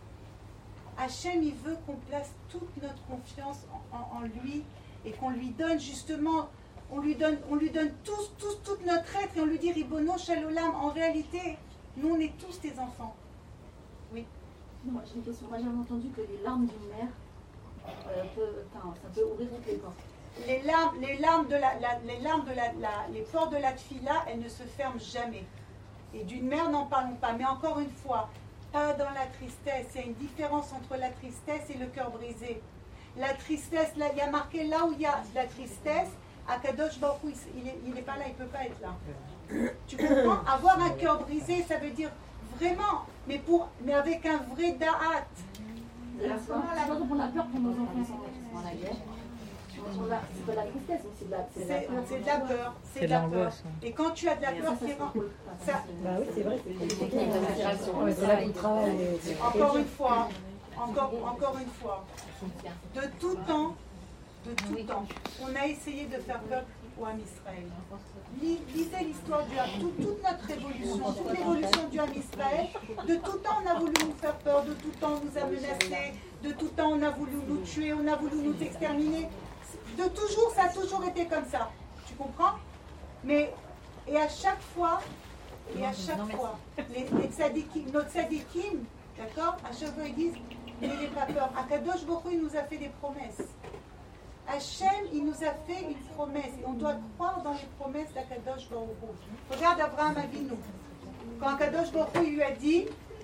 Hachem, il veut qu'on place toute notre confiance en, en, en lui et qu'on lui donne justement, on lui donne, on lui donne tous, tous, toute notre être et on lui dit Ribono Shel Olam. En réalité, nous on est tous tes enfants. Oui. Moi j'ai une question. Moi j'ai entendu que les larmes d'une mère, euh, peut, enfin, ça peut ouvrir toutes les portes. Les larmes, les larmes de la, la, les larmes de la, la, les portes de la tfila, elles ne se ferment jamais. Et d'une mère, n'en parlons pas. Mais encore une fois, pas dans la tristesse. Il y a une différence entre la tristesse et le cœur brisé. La tristesse, là, il y a marqué là où il y a la tristesse, Akadosh Baruch Hu, il n'est pas là, il ne peut pas être là. Tu comprends? Avoir un cœur brisé, ça veut dire vraiment, mais, pour, mais avec un vrai da'at. C'est à ce moment-là, on a peur pour nos enfants qui sont en la guerre. C'est pas de la tristesse, mais c'est de la peur. C'est de la peur. C'est de la peur. Et quand tu as de la peur, c'est ça. Bah oui, c'est vrai. C'est là qu'on travaille. Encore une fois, encore, encore une fois, de tout temps, de tout temps, on a essayé de faire peur au Ham Israël. Lisez l'histoire du Ham, toute, toute notre évolution, toute l'évolution du Ham Israël. De tout temps, on a voulu nous faire peur, de tout temps, on nous a menacés, de tout temps, on a voulu nous tuer, on a voulu nous exterminer. De toujours, ça a toujours été comme ça. Tu comprends? Mais, et à chaque fois, et à chaque fois, les, les tzadikim, nos tzadikim, d'accord, à chaque fois ils disent, n'ayez pas peur. Akadosh Baruch Hu, il nous a fait des promesses. Hachem, il nous a fait une promesse. Et on doit croire dans les promesses d'Akadosh Baruch Hu. Regarde Abraham Avinu. Quand Akadosh Baruch Hu lui a dit,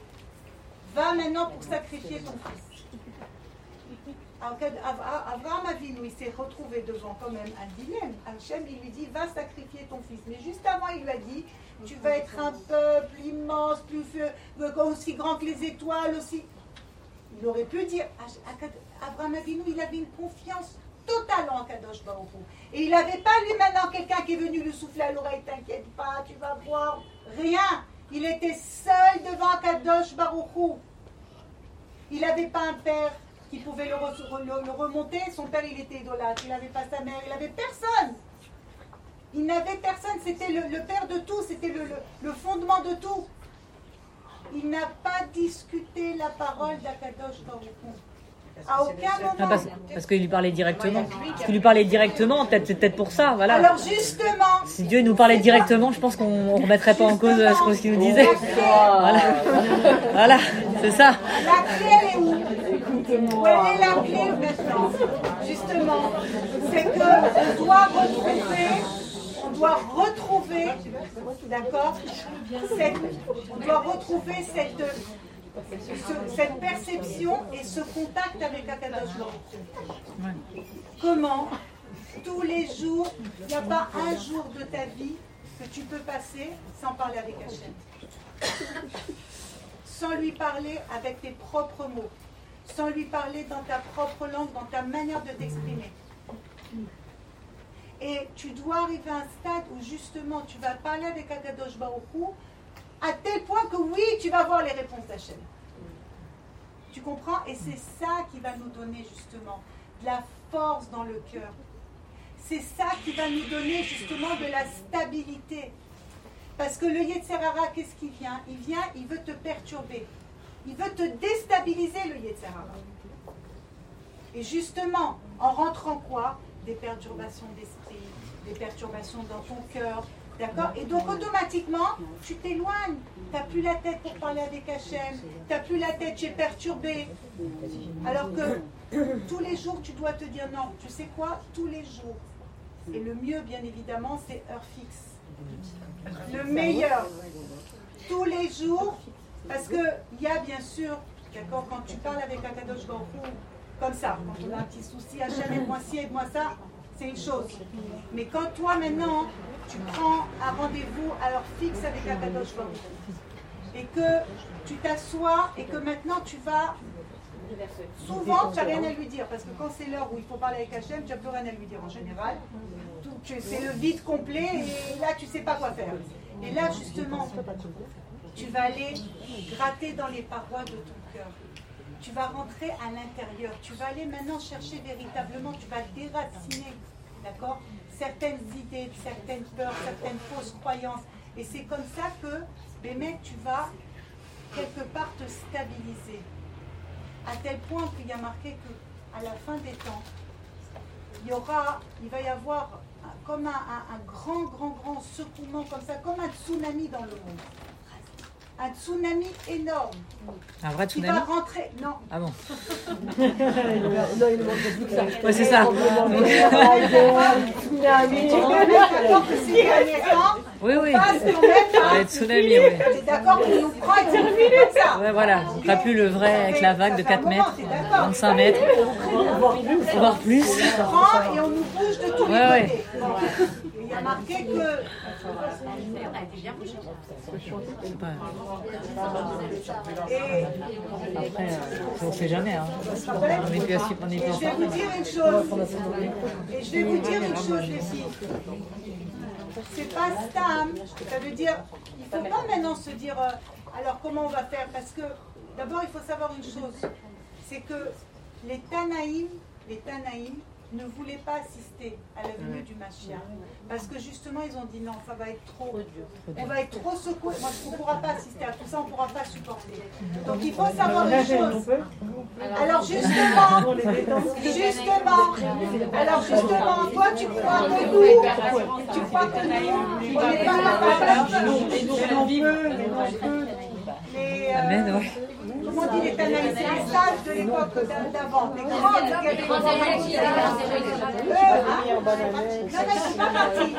va maintenant pour sacrifier ton fils. Abraham Avinu, il s'est retrouvé devant quand même un dilemme. Hachem, il lui dit, va sacrifier ton fils. Mais juste avant, il lui a dit, tu vas être un peuple immense, plus aussi grand que les étoiles, aussi. Il aurait pu dire, Abraham Avinu, il avait une confiance totale en Kadosh Baruch Hu. Et il n'avait pas lui maintenant quelqu'un qui est venu lui souffler à l'oreille, t'inquiète pas, tu vas voir, rien. Il était seul devant Kadosh Baruch Hu. Il n'avait pas un père qui pouvait le, re- le, le remonter, son père il était idolâtre, il n'avait pas sa mère, il n'avait personne. Il n'avait personne, c'était le, le père de tout, c'était le, le, le fondement de tout. Il n'a pas discuté la parole d'Akadosh Baruch Hu. À aucun moment. Ah, parce parce qu'il lui parlait directement. Parce qu'il lui parlait directement, peut-être, c'est peut-être pour ça, voilà. Alors justement, Si Dieu nous parlait directement, je pense qu'on ne remettrait pas en cause euh, ce qu'il nous disait. Voilà, voilà, c'est ça. la clé elle est où? Où elle est la clé maintenant? Justement, c'est qu'on doit retrouver, on doit retrouver, d'accord, cette, on doit retrouver cette, ce- cette perception et ce contact avec Akadosh Baruch Hu. Comment? Tous les jours, il n'y a pas un jour de ta vie que tu peux passer sans parler avec Hachem. Sans lui parler avec tes propres mots. Sans lui parler dans ta propre langue, dans ta manière de t'exprimer. Et tu dois arriver à un stade où justement tu vas parler avec Akadosh Baruch Hu à tel point que oui, tu vas voir les réponses d'Hachem. Tu comprends? Et c'est ça qui va nous donner justement de la force dans le cœur. C'est ça qui va nous donner justement de la stabilité. Parce que le Yetzer Hara, qu'est-ce qu'il vient? Il vient, il veut te perturber. Il veut te déstabiliser, le Yetzer Hara. Et justement, en rentrant quoi? Des perturbations d'esprit, des perturbations dans ton cœur. D'accord? Et donc automatiquement, tu t'éloignes. Tu n'as plus la tête pour parler avec Hachem. Tu n'as plus la tête, tu es perturbé. Alors que tous les jours, tu dois te dire non, tu sais quoi? Tous les jours. Et le mieux, bien évidemment, c'est heure fixe. Le meilleur. Tous les jours. Parce qu'il y a bien sûr, d'accord, quand tu parles avec Akadosh Baruch Hu, comme ça, quand on a un petit souci, Hachem, aide-moi ci, aide-moi ça, c'est une chose. Mais quand toi, maintenant, tu prends un rendez-vous à l'heure fixe avec Akadosh Baruch Hu, et que tu t'assois, et que maintenant tu vas... Souvent, tu n'as rien à lui dire, parce que quand c'est l'heure où il faut parler avec Hachem, tu n'as plus rien à lui dire en général. Tout- tu- C'est le vide complet, et là, tu ne sais pas quoi faire. Et là, justement, tu vas aller gratter dans les parois de ton cœur. Tu vas rentrer à l'intérieur. Tu vas aller maintenant chercher véritablement, tu vas déraciner, d'accord, certaines idées, certaines peurs, certaines fausses croyances. Et c'est comme ça que, Bémet, tu vas quelque part te stabiliser. À tel point qu'il y a marqué qu'à la fin des temps, il y aura, il va y avoir un- comme un, un- un grand, grand, grand secouement, comme ça, comme un tsunami dans le monde. Un tsunami énorme. Un vrai Qui va tsunami? rentrer. Non. Ah bon? Non, il manque plus que ça. Ouais, c'est ça. D'accord que ces derniers temps, Oui, oui. passe quand même par Ouais, tsunami, oui. T'es d'accord qu'on nous prend et qu'on nous fait comme ça. Ouais, voilà. On fera plus le vrai avec la vague de quatre mètres, vingt-cinq mètres, voire plus. On nous prend et on nous bouge de tous les Ouais, ouais. côtés. Il y a marqué que C'est pas- et, Après, euh, on ne sait jamais. Hein. On n'est plus assis, on n'est et plus je vais vous dire une chose. Et je vais vous dire une chose, les filles. C'est pas stam. Ça veut dire, il ne faut pas maintenant se dire, euh, alors comment on va faire? Parce que d'abord, il faut savoir une chose. C'est que les Tanaïm, les Tanaïm ne voulaient pas assister à la venue du Mashiach. Parce que justement, ils ont dit non, ça va être trop dur. On va être trop secoué. Moi, on ne pourra pas assister à tout ça, on ne pourra pas supporter. Donc, il faut savoir une chose. Alors, justement, justement, alors justement, toi, tu crois que nous, tu crois que nous, on n'est pas capables. Les, euh, Amen, ouais. Comment on dit les Tanaïs? C'est les sages de l'époque d'avant, les grands, qui avaient des grands églises. Eux, hein? Non, non, je suis pas partie.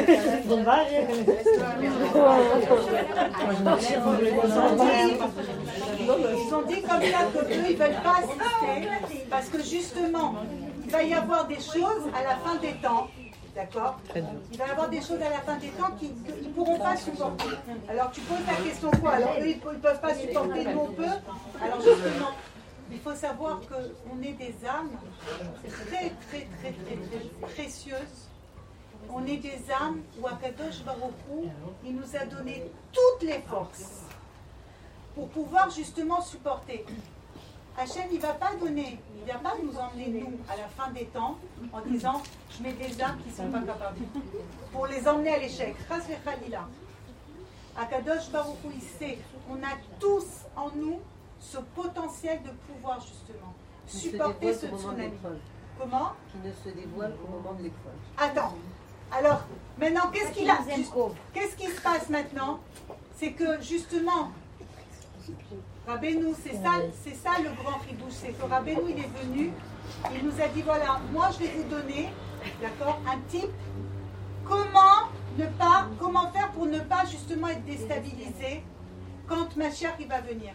Ils ont dit, ils ont dit comme ça que eux, ils ne veulent pas assister parce que justement, il va y avoir des choses à la fin des temps. D'accord? Il va y avoir des choses à la fin des temps qu'ils ne pourront pas supporter. Alors tu poses la question quoi? Alors eux ils ne peuvent pas supporter, nous on peut. Alors justement, Il faut savoir qu'on est des âmes très, très, très, très, très précieuses. On est des âmes où Akadosh Baruch Hu, il nous a donné toutes les forces pour pouvoir justement supporter. Hachem, il ne va pas donner, il ne va pas nous emmener, nous, à la fin des temps, en disant, je mets des âmes qui ne sont pas capables, pour les emmener à l'échec. Chas v'chalila. Akadosh Baruch Hu, il sait, on a tous en nous ce potentiel de pouvoir justement supporter ce tsunami. Comment? Qui ne se dévoile qu'au moment de l'épreuve. Attends. Alors, maintenant, qu'est-ce qu'il a Qu'est-ce qui se passe maintenant? C'est que justement, Rabbeinu, c'est ça, c'est ça le grand chidouche, c'est que Rabbeinu, il est venu, il nous a dit, voilà, moi je vais vous donner, d'accord, un type, comment ne pas, comment faire pour ne pas justement être déstabilisé quand Mashiach il va venir.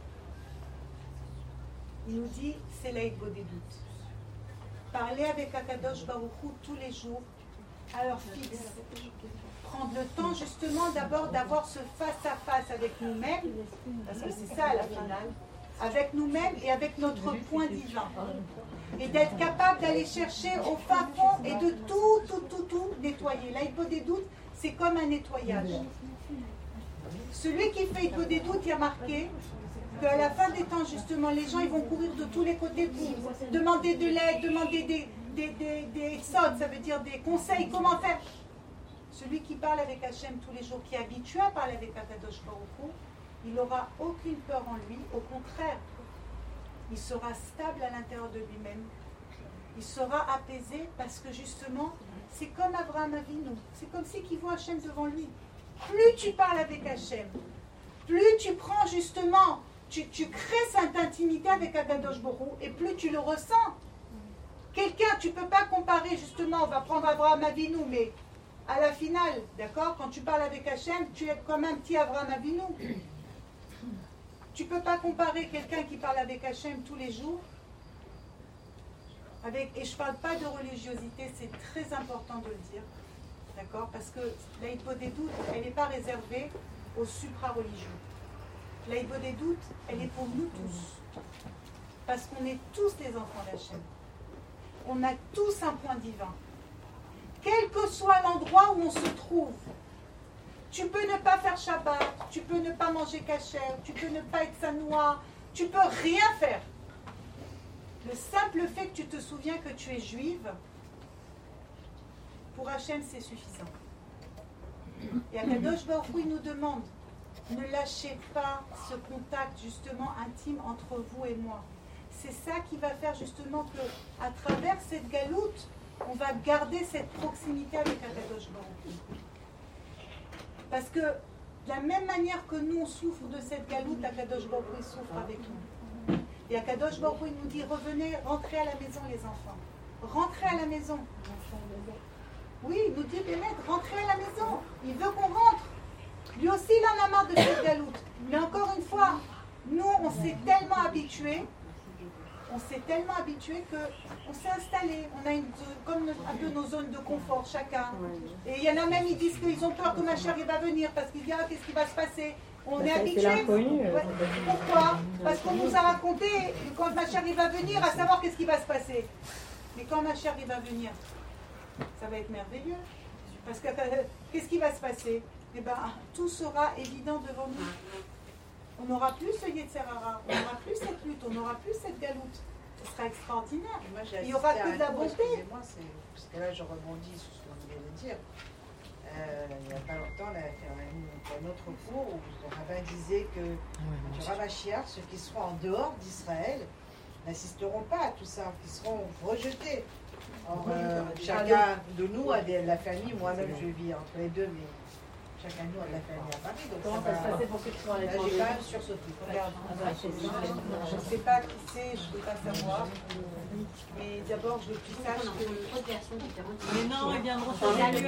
Il nous dit, c'est l'aïbo des doutes. Parler avec Akadosh Baruch Hu tous les jours, à heure fixe. Prendre le temps justement d'abord d'avoir ce face-à-face avec nous-mêmes, parce que c'est ça à la finale, avec nous-mêmes et avec notre point divin. Et d'être capable d'aller chercher au fin fond et de tout, tout, tout, tout nettoyer. L'aïbo des doutes, c'est comme un nettoyage. Celui qui fait l'aïbo des doutes, il a marqué qu'à la fin des temps, justement, les gens ils vont courir de tous les côtés pour demander de l'aide, demander des, des, des, des sods, ça veut dire des conseils, comment faire. Celui qui parle avec Hachem tous les jours, qui est habitué à parler avec Akadosh Baruch Hu, il n'aura aucune peur en lui, au contraire, il sera stable à l'intérieur de lui-même, il sera apaisé parce que justement, c'est comme Abraham Avinu, c'est comme si qu'il voit Hachem devant lui. Plus tu parles avec Hachem, plus tu prends justement, tu, tu crées cette intimité avec Akadosh Baruch Hu et plus tu le ressens. Quelqu'un, tu ne peux pas comparer justement, on va prendre Abraham Avinu, mais à la finale, d'accord, quand tu parles avec Hachem, tu es comme un petit Abraham Avinu. Tu ne peux pas comparer quelqu'un qui parle avec Hachem tous les jours, avec, et je ne parle pas de religiosité, c'est très important de le dire, d'accord, parce que l'aïbo des doutes, elle n'est pas réservée aux supra-religieux. L'aïbo des doutes, elle est pour nous tous, parce qu'on est tous des enfants d'Hachem. On a tous un point divin. Quel que soit l'endroit où on se trouve, tu peux ne pas faire Shabbat, tu peux ne pas manger kasher, tu peux ne pas être sanois, tu peux rien faire. Le simple fait que tu te souviens que tu es juive, pour Hachem, c'est suffisant. Et Akadosh Baruch Hu, il nous demande, ne lâchez pas ce contact justement intime entre vous et moi. C'est ça qui va faire justement que, à travers cette galoute, on va garder cette proximité avec Akadosh Baruch Hu. Parce que, de la même manière que nous, on souffre de cette galoute, Akadosh Baruch Hu souffre avec nous. Et Akadosh Baruch Hu nous dit, revenez, rentrez à la maison les enfants. Rentrez à la maison. Oui, il nous dit, Bémet, rentrez à la maison. Il veut qu'on rentre. Lui aussi, il en a marre de cette galoute. Mais encore une fois, nous, on s'est tellement habitués, on s'est tellement habitués qu'on s'est installé. On a une, comme un peu nos zones de confort, chacun. Et il y en a même, ils disent qu'ils ont peur que ma chère va venir parce qu'ils disent, ah, qu'est-ce qui va se passer? On est habitués. Ouais. Pourquoi? Parce qu'on nous a raconté, quand ma chère va venir, à savoir qu'est-ce qui va se passer. Mais quand ma chère va venir, ça va être merveilleux. Parce que qu'est-ce qui va se passer? Eh bien, tout sera évident devant nous. On n'aura plus ce Yetzerara, on n'aura plus cette lutte, on n'aura plus cette galoute. Ce sera extraordinaire. Moi, il n'y aura que de la bonté. Moi, parce que là, je rebondis sur ce que vous venez de dire. Euh, il n'y a pas longtemps, on a fait un, un autre cours où le rabbin disait que du Ravachiar, ceux qui seront en dehors d'Israël n'assisteront pas à tout ça, qui seront rejetés. Or, euh, chacun de nous a des, la famille, moi-même je vis entre les deux, mais chacun de nous a de la famille à Paris. Donc comment ça se passait pour ceux qui sont à l'étranger? Là, j'ai quand même sursauté. Regarde, je ne sais pas qui c'est, je ne peux pas savoir. Mais d'abord, je veux que tu saches que. Mais non, ils viendront sur Ça les y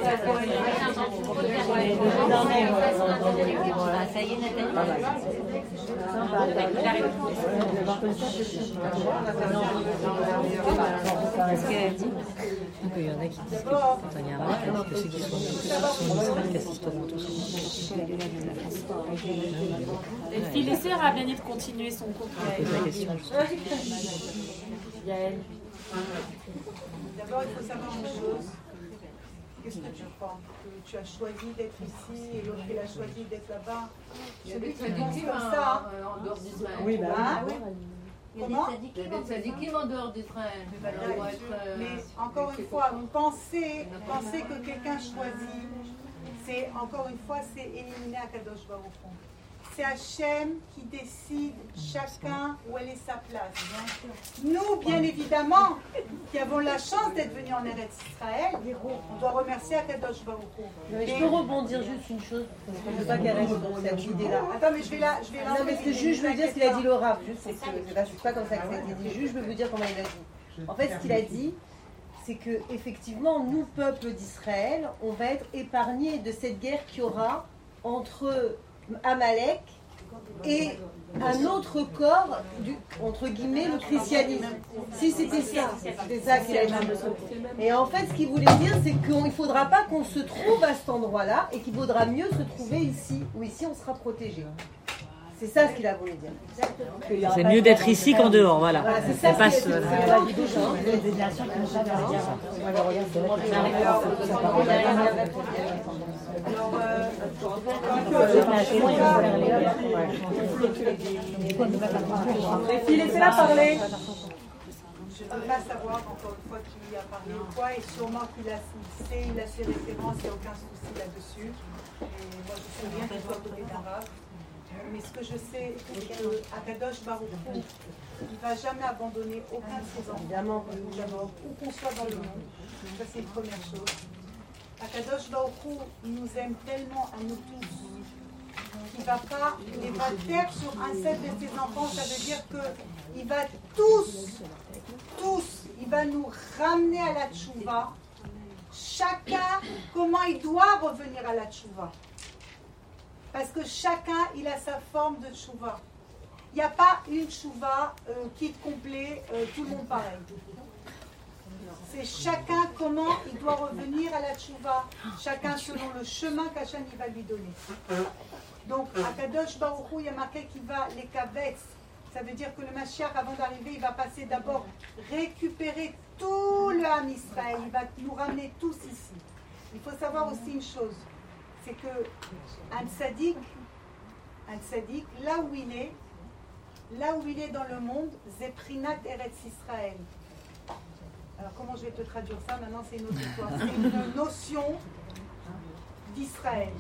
est, nuages. Qu'est-ce qu'elle dit? Donc il y en a qui disent que D'abord, enfin, il y a un rabbin qui dit que ceux qui sont en Israël qu'assisteront tous. Les filles et sœurs a bien dit de continuer son cours. Pose la question. Yael. D'abord, il faut savoir une chose. Qu'est-ce que tu crois? Que tu as choisi d'être ici et l'autre il a choisi d'être là-bas. Celui qui pense comme ça. en dehors d'Israël. Oui, bah Ah, oui. Il y a Comment? des tzadikim en dehors d'Israël. Mais encore une fois, penser, penser que quelqu'un choisit, c'est encore une fois, c'est éliminer Akadosh Baruch Hu. C'est Hachem qui décide chacun où elle est sa place. Nous, bien évidemment, qui avons la chance d'être venus en Eretz Israël, on doit remercier Akadosh Baruch Hu. Mais je peux rebondir juste une chose, je ne veux pas qu'elle reste dans cette idée-là. Attends, mais je vais la, je vais Non, mais ce que juste, je veux dire ce qu'il a dit Laura, juste pour que, là, je ne suis pas comme ça que ça a été dit, juste je veux vous dire comment il a dit. En fait, ce qu'il a dit, c'est que effectivement, nous, peuple d'Israël, on va être épargnés de cette guerre qu'il y aura entre Amalek et un autre corps, du, entre guillemets, le christianisme. Si c'était ça, c'était ça qu'il a dit. Et en fait, ce qu'il voulait dire, c'est qu'il ne faudra pas qu'on se trouve à cet endroit-là et qu'il vaudra mieux se trouver ici, où ici on sera protégé. C'est ça ce qu'il a voulu dire. C'est mieux d'être ici qu'en dehors, voilà. Voilà, c'est ça. Pas C'est ce- la Les filles, laissez-la parler. Je ne peux pas savoir encore une fois qui a parlé ou quoi, et sûrement qu'il a cité, il a ses références, il n'y a aucun souci là-dessus. Et moi, je sais bien qu'il soit côté d'arabe. Mais ce que je sais, c'est que Akadosh Baruch Hu, il ne va jamais abandonner aucun de ses enfants, d'abord, où qu'on soit dans le monde. Ça, c'est une première chose. Akadosh Baruch Hu, il nous aime tellement à nous tous. Il va pas, il va taire sur un seul de ses enfants, ça veut dire que il va tous, tous, il va nous ramener à la tchouva. Chacun, comment il doit revenir à la tchouva. Parce que chacun, il a sa forme de tchouva. Il n'y a pas une tchouva euh, kit complet, euh, tout le monde pareil. C'est chacun comment il doit revenir à la tchouva. Chacun selon le chemin qu'Hachem il va lui donner. Donc, à Kadosh Baruch Hu, il y a marqué qu'il va les kavetz. Ça veut dire que le Mashiach, avant d'arriver, il va passer d'abord récupérer tout le Ham Israël. Il va nous ramener tous ici. Il faut savoir aussi une chose. C'est que un tzaddik, un tzaddik, là où il est, là où il est dans le monde, Zeprinat Eretz Israël. Alors comment je vais te traduire ça? Maintenant c'est une autre histoire. C'est une notion d'Israël.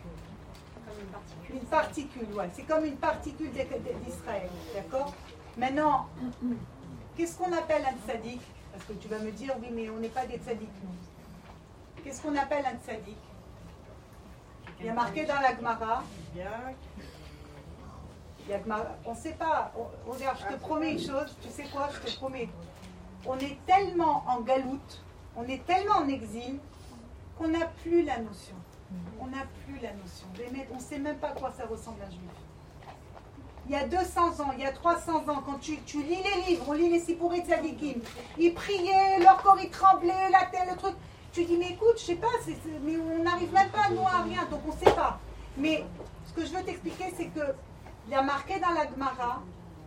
Une particule, ouais. C'est comme une particule d'Israël, d'accord? Maintenant, qu'est-ce qu'on appelle un tzaddik? Parce que tu vas me dire, oui, mais on n'est pas des tzaddik, nous. Qu'est-ce qu'on appelle un tzaddik? Il y a marqué dans la Gemara. Il y a Gemara. On ne sait pas. On, regarde, je te promets une chose. Tu sais quoi? Je te promets. On est tellement en galoute, on est tellement en exil, qu'on n'a plus la notion. On n'a plus la notion. On ne sait même pas à quoi ça ressemble un juif. Il y a deux cents ans, il y a trois cents ans, quand tu, tu lis les livres, on lit les Sipurei Tzadikim, ils priaient, leur corps il tremblait, la tête, le truc. Tu dis, mais écoute, je sais pas, c'est, c'est, mais on n'arrive même pas, nous, à rien, donc on ne sait pas. Mais ce que je veux t'expliquer, c'est qu'il y a marqué dans la Gemara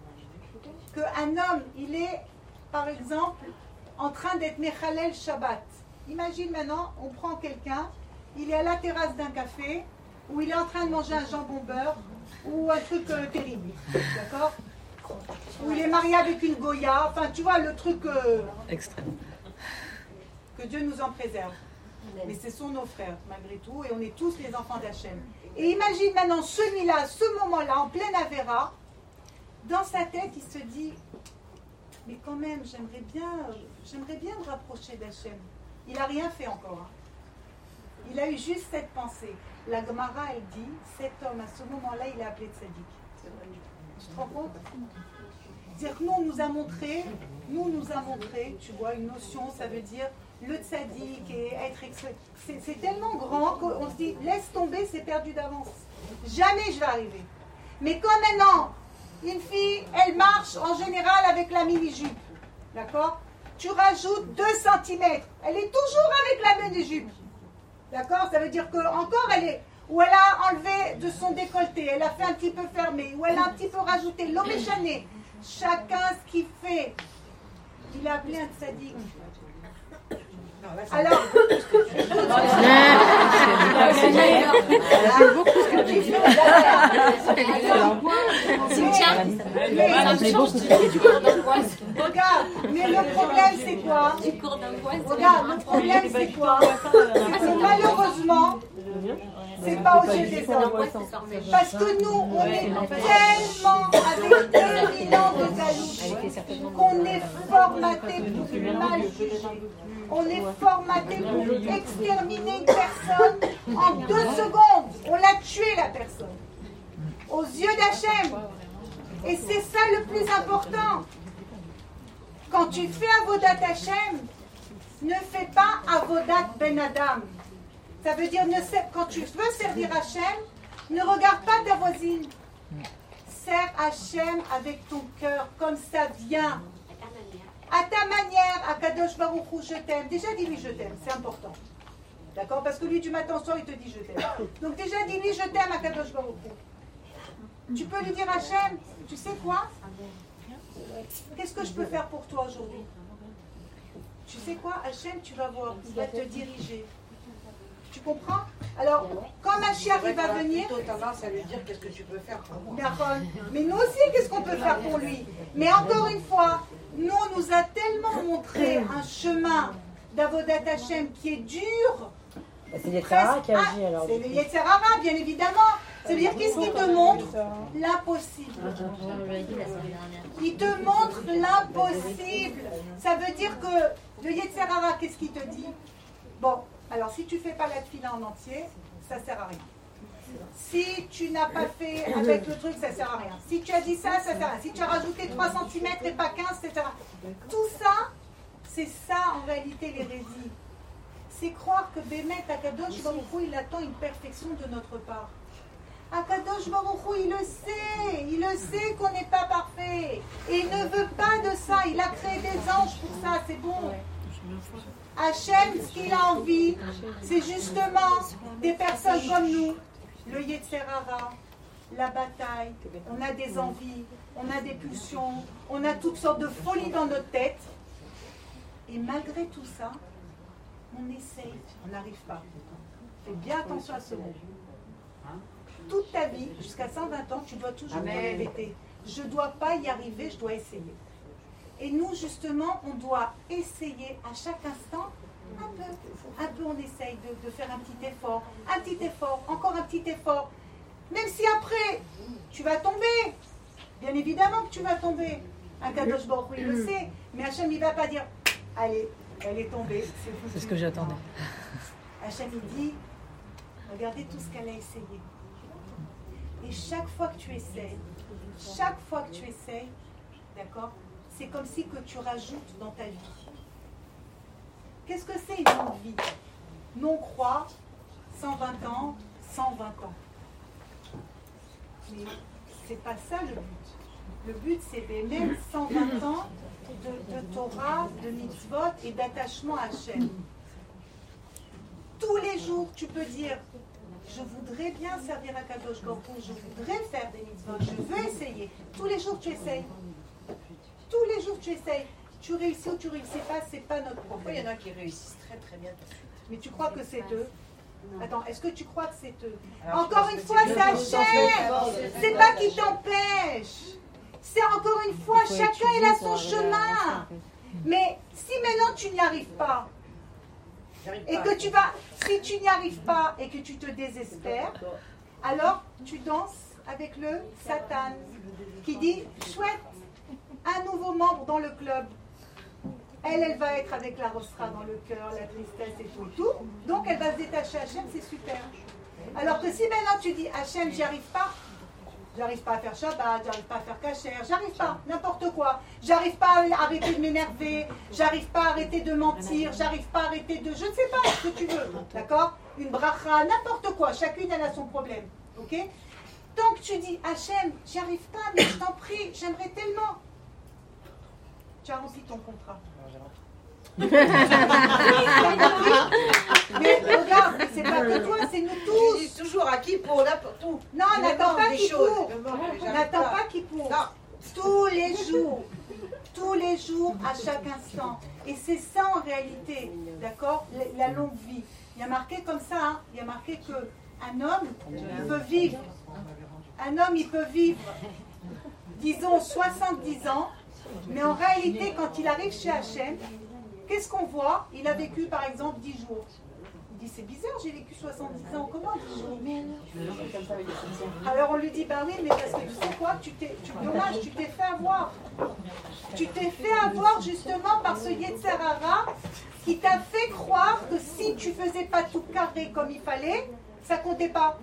qu'un homme, il est, par exemple, en train d'être Mechalel Shabbat. Imagine maintenant, on prend quelqu'un, il est à la terrasse d'un café, où il est en train de manger un jambon beurre, ou un truc euh, terrible, d'accord? Ou il est marié avec une Goya, enfin tu vois, le truc... Euh, extrême. Que Dieu nous en préserve. Mais ce sont nos frères, malgré tout, et on est tous les enfants d'Hachem. Et imagine maintenant celui-là, ce moment-là, en pleine Avera, dans sa tête, il se dit, mais quand même, j'aimerais bien, j'aimerais bien me rapprocher d'Hachem. Il n'a rien fait encore. Hein. Il a eu juste cette pensée. La Gemara, elle dit, cet homme, à ce moment-là, il est appelé tzaddik. Tu te rends compte? Dire que nous, on nous a montré, nous, on nous a montré, tu vois, une notion, ça veut dire le tzaddik et être extrait. C'est, c'est tellement grand qu'on se dit, laisse tomber, c'est perdu d'avance. Jamais je vais arriver. Mais quand maintenant, une fille, elle marche en général avec la mini-jupe, d'accord? tu rajoutes deux centimètres. Elle est toujours avec la même jupe. D'accord? Ça veut dire que encore elle est, ou elle a enlevé de son décolleté, elle a fait un petit peu fermé, ou elle a un petit peu rajouté. L'homme est chané. Chacun ce qu'il fait. Il a appelé un tzaddik. Alors, regarde, mais le problème c'est quoi? Regarde, le problème c'est quoi? C'est que malheureusement, c'est pas aux yeux des hommes. Parce que nous, on est tellement avec deux mille ans de galoute qu'on est formaté pour mal juger. On est formaté pour exterminer une personne en deux secondes. On l'a tué la personne. Aux yeux d'Hachem. Et c'est ça le plus important. Quand tu fais Avodat Hachem, ne fais pas Avodat Ben Adam. Ça veut dire, ne, quand tu veux servir Hachem, ne regarde pas ta voisine. Sers Hachem avec ton cœur, comme ça vient. À ta manière, à Kadosh Baruch Hu, je t'aime. Déjà dis-lui je t'aime, c'est important. D'accord? Parce que lui du matin au soir, il te dit je t'aime. Donc déjà dis-lui je t'aime à Kadosh Baruch Hu. Tu peux lui dire Hachem, tu sais quoi? Qu'est-ce que je peux faire pour toi aujourd'hui? Tu sais quoi, Hachem, tu vas voir, il va te diriger. Tu comprends? Alors, quand Mashiach il va venir, plutôt tendance à lui dire qu'est-ce que tu peux faire pour moi. Mais nous aussi, qu'est-ce qu'on peut faire pour lui? Mais encore une fois, nous, on nous a tellement montré un chemin d'Avodat Hachem qui est dur. C'est les Yetzirah qui agit alors. C'est les Yetzirah, bien évidemment. C'est-à-dire qu'est-ce qu'il te montre? L'impossible. Il te montre l'impossible. Ça veut dire que le Yetzirah, qu'est-ce qu'il te dit? Bon, alors si tu ne fais pas la tefila en entier, ça ne sert à rien. Si tu n'as pas fait avec le truc, ça ne sert à rien. Si tu as dit ça, ça ne sert à rien. Si tu as rajouté trois centimètres et pas quinze, ça ne sert à rien. Tout ça, c'est ça en réalité l'hérésie. C'est croire que Bémet, Akadosh Baruch Hu, il attend une perfection de notre part. Akadosh Baruch Hu, il le sait, il le sait qu'on n'est pas parfait. Et il ne veut pas de ça, il a créé des anges pour ça, c'est bon. Hachem, ce qu'il a envie, c'est justement des personnes comme nous, le Yetzirah, la bataille, on a des envies, on a des pulsions, on a toutes sortes de folies dans notre tête. Et malgré tout ça, on essaye, on n'arrive pas. Fais bien attention à ce mot. Toute ta vie, jusqu'à cent vingt ans, tu dois toujours te répéter. Je ne dois pas y arriver, je dois essayer. Et nous, justement, on doit essayer à chaque instant, un peu, un peu on essaye de, de faire un petit effort, un petit effort, encore un petit effort. Même si après, tu vas tomber. Bien évidemment que tu vas tomber. Un Kadosh Baruch Hu, il le sait. Mais Hachem, il ne va pas dire, allez, elle est tombée. C'est ce que j'attendais. Hachem, il dit, regardez tout ce qu'elle a essayé. Et chaque fois que tu essayes, chaque fois que tu essayes, d'accord, c'est comme si que tu rajoutes dans ta vie. Qu'est-ce que c'est une longue vie? Nous, on croit cent vingt ans, cent vingt ans. Mais c'est pas ça le but. Le but, c'est même cent vingt ans de, de Torah, de mitzvot et d'attachement à Hachem. Tous les jours, tu peux dire, je voudrais bien servir à Kadosh Baruch Hu, je voudrais faire des mitzvot, je veux essayer. Tous les jours, tu essayes. Tous les jours, tu essayes. Tu réussis ou tu ne réussis pas, c'est pas notre problème. Pourquoi il y en a qui réussissent très très bien tout de suite? Mais tu crois que c'est eux? Attends, est-ce que tu crois que c'est eux? Alors, encore une fois, c'est Hachem. C'est pas qui t'empêche. C'est encore une fois, chacun il a son chemin. Mais si maintenant tu n'y arrives pas, et que tu vas, si tu n'y arrives pas et que tu te désespères, alors tu danses avec le Satan qui dit chouette, un nouveau membre dans le club. Elle, elle va être avec la rostra dans le cœur, la tristesse et tout et tout. Donc elle va se détacher à Hachem, c'est super. Alors que si maintenant tu dis Hachem, j'y arrive pas, j'arrive pas à faire Shabbat, j'arrive pas à faire Kasher, j'arrive pas, n'importe quoi. J'arrive pas à arrêter de m'énerver, j'arrive pas à arrêter de mentir, j'arrive pas à arrêter de, je ne sais pas ce que tu veux, d'accord? Une bracha, n'importe quoi, chacune elle a son problème, ok? Tant que tu dis Hachem, j'y arrive pas, mais je t'en prie, j'aimerais tellement. Tu as rempli ton contrat. Mais regarde, c'est pas que toi, c'est nous tous. Je dis toujours à qui pour là pour tout. Non, n'attends pas qui pour. N'attends N'attends pas qui pour. Tous les jours. Tous les jours, à chaque instant. Et c'est ça en réalité, d'accord, la, la longue vie. Il y a marqué comme ça, hein, il y a marqué qu'un homme peut vivre. Un homme, il peut vivre, disons, soixante-dix ans. Mais en réalité, quand il arrive chez Hachem, qu'est-ce qu'on voit? Il a vécu, par exemple, dix jours. Il dit, c'est bizarre, j'ai vécu soixante-dix ans, comment dix jours? Alors on lui dit, ben oui, mais parce que tu sais quoi, tu t'es, tu, dommage, tu t'es fait avoir. Tu t'es fait avoir justement par ce Yetzer Hara qui t'a fait croire que si tu faisais pas tout carré comme il fallait, ça comptait pas.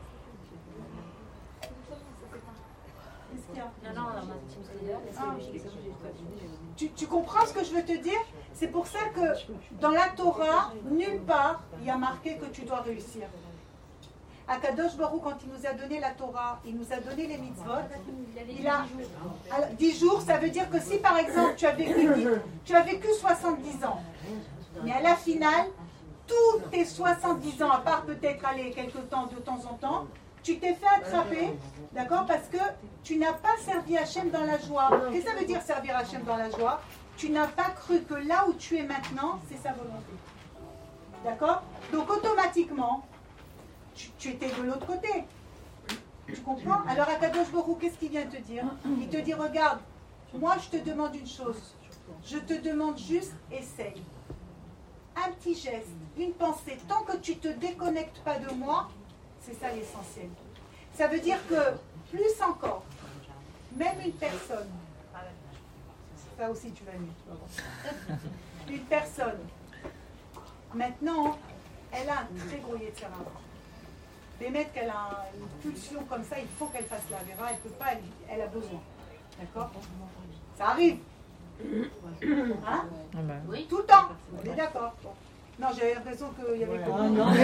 Qu'est-ce qu'il y a? Non, non, Ah. Tu, tu comprends ce que je veux te dire? C'est pour ça que dans la Torah, nulle part, il y a marqué que tu dois réussir. Akadosh Baruch, quand il nous a donné la Torah, il nous a donné les mitzvot, il a... Alors, dix jours, ça veut dire que si par exemple tu as vécu, tu as vécu soixante-dix ans, mais à la finale, tous tes soixante-dix ans, à part peut-être aller quelque temps de temps en temps, tu t'es fait attraper, d'accord, parce que tu n'as pas servi Hachem dans la joie. Qu'est-ce que ça veut dire servir Hachem dans la joie? Tu n'as pas cru que là où tu es maintenant, c'est sa volonté. D'accord? Donc automatiquement, tu, tu étais de l'autre côté. Tu comprends? Alors Akadosh Baruch, qu'est-ce qu'il vient te dire? Il te dit, regarde, moi je te demande une chose. Je te demande juste, essaye. Un petit geste, une pensée. Tant que tu ne te déconnectes pas de moi, c'est ça l'essentiel. Ça veut dire que, plus encore, même une personne, ça aussi tu vas mieux, une personne, maintenant, elle a un très gros Yetzer Hara. Bémet qu'elle a une pulsion comme ça, il faut qu'elle fasse la vera, elle peut pas, elle, elle a besoin. D'accord? Ça arrive. Hein? Oui. Tout le temps. On est d'accord. Non, j'avais l'impression qu'il y avait que moi. Non.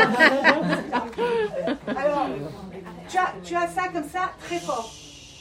Alors, tu as, tu as ça comme ça, très fort.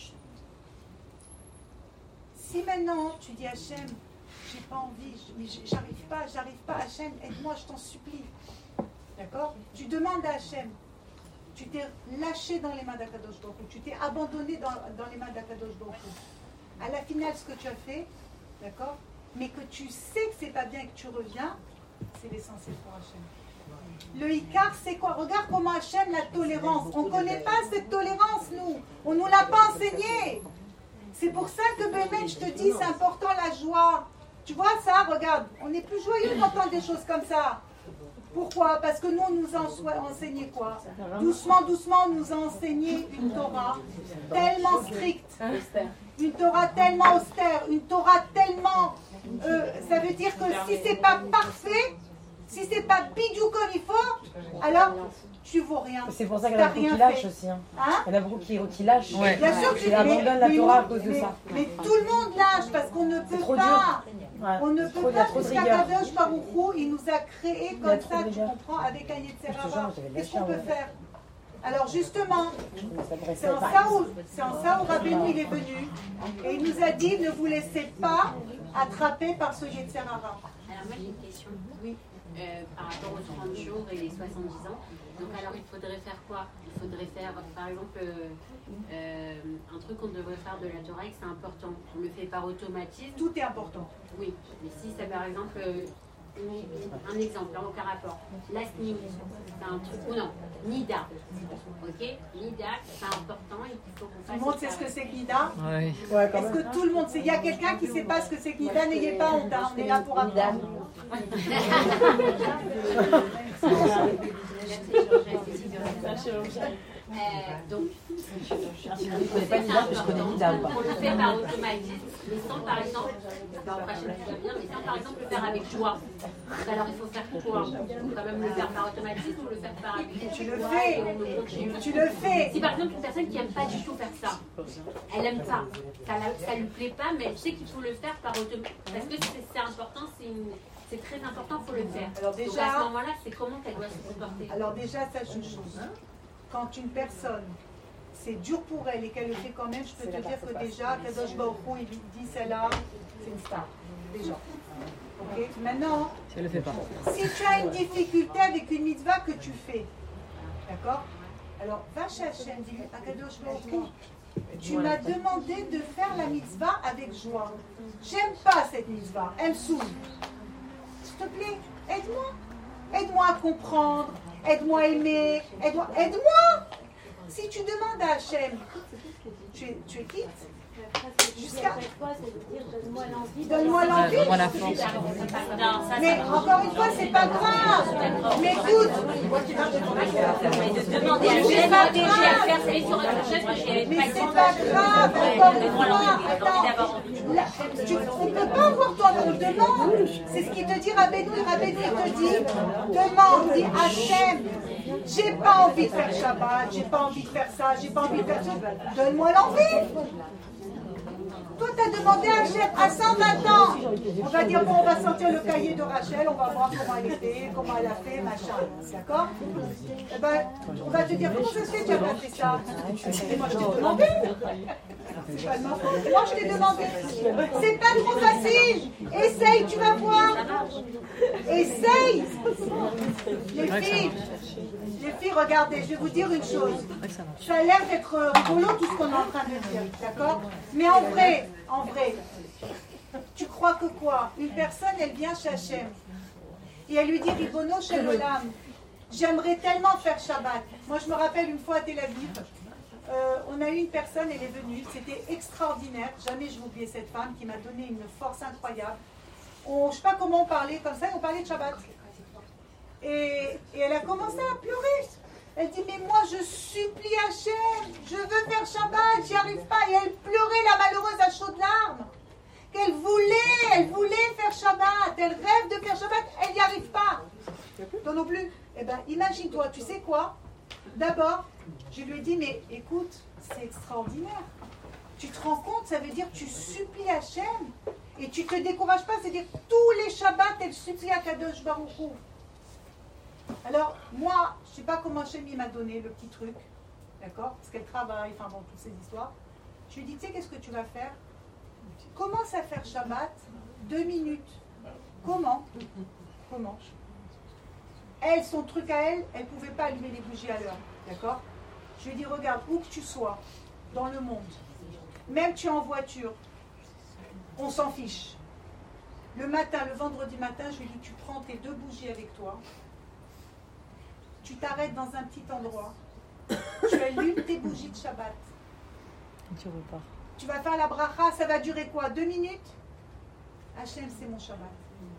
Si maintenant tu dis Hachem, j'ai pas envie, mais j'arrive pas, j'arrive pas, Hachem, aide-moi, je t'en supplie. D'accord? Tu demandes à Hachem. Tu t'es lâché dans les mains d'Akadosh Baruch Hu. Tu t'es abandonné dans, dans les mains d'Akadosh Baruch Hu. À la finale, ce que tu as fait, d'accord? Mais que tu sais que c'est pas bien et que tu reviens, c'est l'essentiel pour Hachem. Le Icar, c'est quoi? Regarde comment Hachem, la tolérance. On ne connaît pas cette tolérance, nous. On ne nous l'a pas enseignée. C'est pour ça que, Bémet, je te dis, c'est important la joie. Tu vois ça? Regarde, on est plus joyeux d'entendre des choses comme ça. Pourquoi? Parce que nous, on nous a enseigné quoi? Doucement, doucement, on nous a enseigné une Torah tellement stricte. Une Torah tellement austère. Une Torah tellement... Euh, ça veut dire que si c'est pas parfait, si c'est pas bidou comme il faut, alors tu vaux rien. C'est pour ça qu'il y en a beaucoup qui lâchent aussi. Hein. Hein? Il y en a beaucoup qui, qui lâchent. Ouais. Bien sûr que qui abandonnent la Torah à cause de mais, ça. Mais tout le monde lâche parce qu'on ne peut pas. Ouais. On ne peut trop, pas. Parce qu'Akadosh Baruch Hu, il nous a créés comme ça, tu comprends, avec un Yetzer Hara. Qu'est-ce qu'on peut faire? Alors justement, c'est en ça où, c'est en ça où Rabbeinu il est venu et il nous a dit ne vous laissez pas attraper par ce Yetzer Hara. Alors moi j'ai une question. Oui. Euh, par rapport aux trente jours et les soixante-dix ans. Donc alors il faudrait faire quoi? Il faudrait faire par exemple euh, euh, un truc qu'on devrait faire de la Torah et que c'est important. On le fait par automatisme. Tout est important. Oui, mais si c'est par exemple euh, un exemple, hein, aucun rapport. L'asning, c'est un truc, ou non, Nida. Ok, Nida, c'est important et qu'il faut qu'on fasse. Tout le monde sait ce que c'est que Nida? Oui. Ouais, Est-ce que tout le monde sait? Il y a quelqu'un qui ne sait pas ce que c'est que Nida? N'ayez pas honte, hein, on est là pour apprendre. Euh, donc, je ne connais pas Nida, je connais Nida ou pas. On le fait par automatisme, mais sans par exemple, bah, après je sais bien, mais sans par exemple le faire avec joie. Donc, alors il faut faire quoi? Il faut quand même le faire par automatisme ou le faire par habitude. Tu le fais, tu le fais. Si par exemple une personne qui n'aime pas du tout faire ça, elle n'aime pas, ça ne lui plaît pas, mais elle sait qu'il faut le faire par automatisme. Parce que c'est important, c'est une. C'est très important, il faut le faire. Alors déjà, donc à ce moment-là, c'est comment qu'elle doit se comporter? Alors déjà, sache une chose. Quand une personne, c'est dur pour elle et qu'elle le fait quand même, je peux te dire que déjà, Kadosh Baruch Hu, il dit celle-là, c'est une star. Déjà. Ok. Maintenant, si elle le fait pas. Si tu as une difficulté avec une mitzvah que tu fais, d'accord? Alors, va chez Hachem, dis-lui, Akadosh Baruch Hu, tu m'as demandé de faire la mitzvah avec joie. J'aime pas cette mitzvah, elle me saoule. S'il te plaît, aide-moi. Aide-moi à comprendre, aide-moi à aimer, aide-moi. Aide-moi. Si tu demandes à Hachem, tu es, tu es quitte. Jusqu'à donne-moi l'envie. Donne-moi l'envie. Donne-moi la force. Mais encore une fois, c'est pas grave. Mais écoute, de demander à Hachem d'aider à faire ça sur autre chose que j'ai mais pas c'est pas grave. Encore une fois, attends. Tu, on ne peut pas avoir toi qu'on demande. C'est ce qu'il te dit Rabbeinu. Rabbeinu il te dit, demande, dis Hachem. J'ai pas envie de faire Shabbat, j'ai pas envie de faire ça, j'ai pas envie de faire ça. Donne-moi l'envie. Toi, tu as demandé à Hachem à cent vingt ans. On va dire, bon, on va sortir le cahier de Rachel, on va voir comment elle était, comment elle a fait, machin. D'accord? Eh ben, on va te dire, comment ça se fait que tu n'as pas fait ça? Et moi, je t'ai demandé. C'est pas de ma faute. Moi, je t'ai demandé. C'est pas trop facile. Essaye, tu vas voir. Essaye. Les filles, les filles, regardez, je vais vous dire une chose. Ça a l'air d'être rigolo tout ce qu'on est en train de dire, d'accord? Mais en vrai, en vrai, tu crois que quoi? Une personne, elle vient chez Hachem et elle lui dit, Ribono Shel Olam, j'aimerais tellement faire Shabbat. Moi, je me rappelle une fois à Tel Aviv, euh, on a eu une personne, elle est venue, c'était extraordinaire. Jamais je vais oublier cette femme qui m'a donné une force incroyable. On, je ne sais pas comment on parlait comme ça, on parlait de Shabbat. Et, et elle a commencé à pleurer. Elle dit, mais moi je supplie Hachem, je veux faire Shabbat, j'y arrive pas. Et elle pleurait, la malheureuse, à chaudes larmes. Qu'elle voulait, elle voulait faire Shabbat, elle rêve de faire Shabbat, elle n'y arrive pas. Toi non plus. Eh bien, imagine-toi, tu sais quoi? D'abord, je lui ai dit, mais écoute, c'est extraordinaire. Tu te rends compte, ça veut dire que tu supplies Hachem et tu ne te décourages pas, c'est-à-dire tous les Shabbats, elle supplie à Kadosh Baruch Hu. Alors, moi, je ne sais pas comment Hachem m'a donné le petit truc, d'accord? Parce qu'elle travaille, enfin bon, toutes ces histoires. Je lui ai dit, tu sais, qu'est-ce que tu vas faire? Commence à faire Shabbat, deux minutes. Comment? Comment? Elle, son truc à elle, elle ne pouvait pas allumer les bougies à l'heure, d'accord? Je lui ai dit, regarde, où que tu sois, dans le monde, même tu es en voiture, on s'en fiche. Le matin, le vendredi matin, je lui ai dit, tu prends tes deux bougies avec toi, tu t'arrêtes dans un petit endroit, tu allumes tes bougies de Shabbat. Tu repars. Tu vas faire la bracha, ça va durer quoi? Deux minutes? Hachem, c'est mon Shabbat.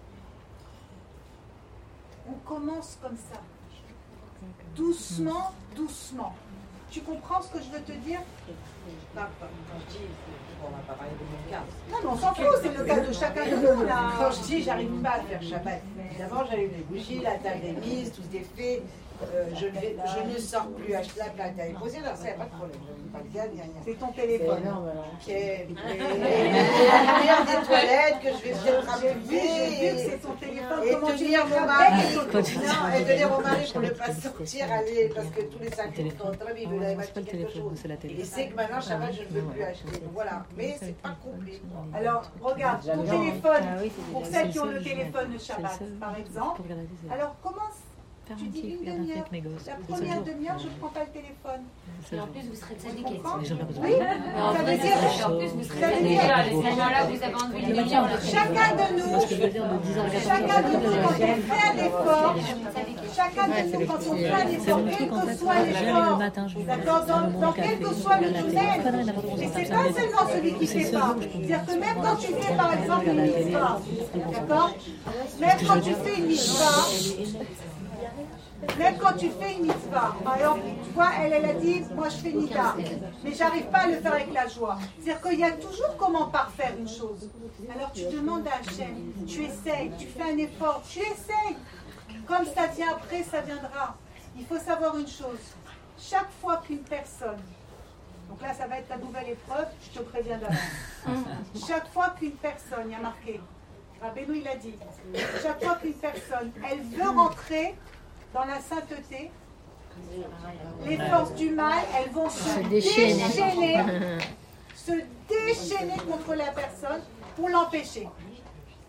On commence comme ça. Doucement, doucement. Tu comprends ce que je veux te dire? Non, quand je dis, on va pas parler de mon cas. Non, mais on s'en fout, c'est le cas de chacun de nous, là. Quand je dis, j'arrive pas à faire Shabbat. D'abord, j'allume les bougies, la table est mise, tout est fait. Euh, je, ne vais, je ne sors plus acheter la plate à déposer, alors ça, il n'y a pas de problème. Je ne pas le gars, ni rien. C'est ton téléphone. Quelle la lumière des toilettes que je vais peut-être appuyer. J'ai vu que c'est ton téléphone. Et Comment tenir mon mari. Non, et tenir mon mari pour ne pas sortir, aller, parce que tous les cinq jours, quand on travaille, il veut aller acheter quelque chose. Et c'est que maintenant, Shabbat, je ne veux plus acheter. Donc voilà, mais c'est pas complet. Alors, regarde, ton téléphone, pour celles qui ont le téléphone de Shabbat, par exemple. Alors, commence. Tu dis une demi-heure. La première demi-heure, je ne prends pas le téléphone. Et en plus, vous serez tzadiké. Oui, ça veut dire. En plus, vous serez tzadiké. À ce moment-là, vous avez enlevé les demi-heures. Chacun de nous, chacun de nous, quand on fait un effort, chacun de nous, quand on fait un effort, quel que soit l'effort, d'accord, dans, dans quel que soit le domaine, et c'est pas seulement celui qui ne fait pas. C'est-à-dire que même quand tu fais, par exemple, une mitzvah, d'accord, même quand tu fais une mitzvah, même quand tu fais une mitzvah, par exemple, tu vois, elle, elle a dit, moi je fais nida, mais j'arrive pas à le faire avec la joie. C'est-à-dire qu'il y a toujours comment parfaire une chose. Alors tu demandes à Hachem, tu essayes, tu fais un effort, tu essayes. Comme ça vient après, ça viendra. Il faut savoir une chose, chaque fois qu'une personne, donc là ça va être ta nouvelle épreuve, je te préviens d'avance. Chaque fois qu'une personne, il y a marqué, Rabbeinu il a dit, chaque fois qu'une personne, elle veut rentrer dans la sainteté, les forces du mal, elles vont se déchaîner, se déchaîner contre la personne pour l'empêcher.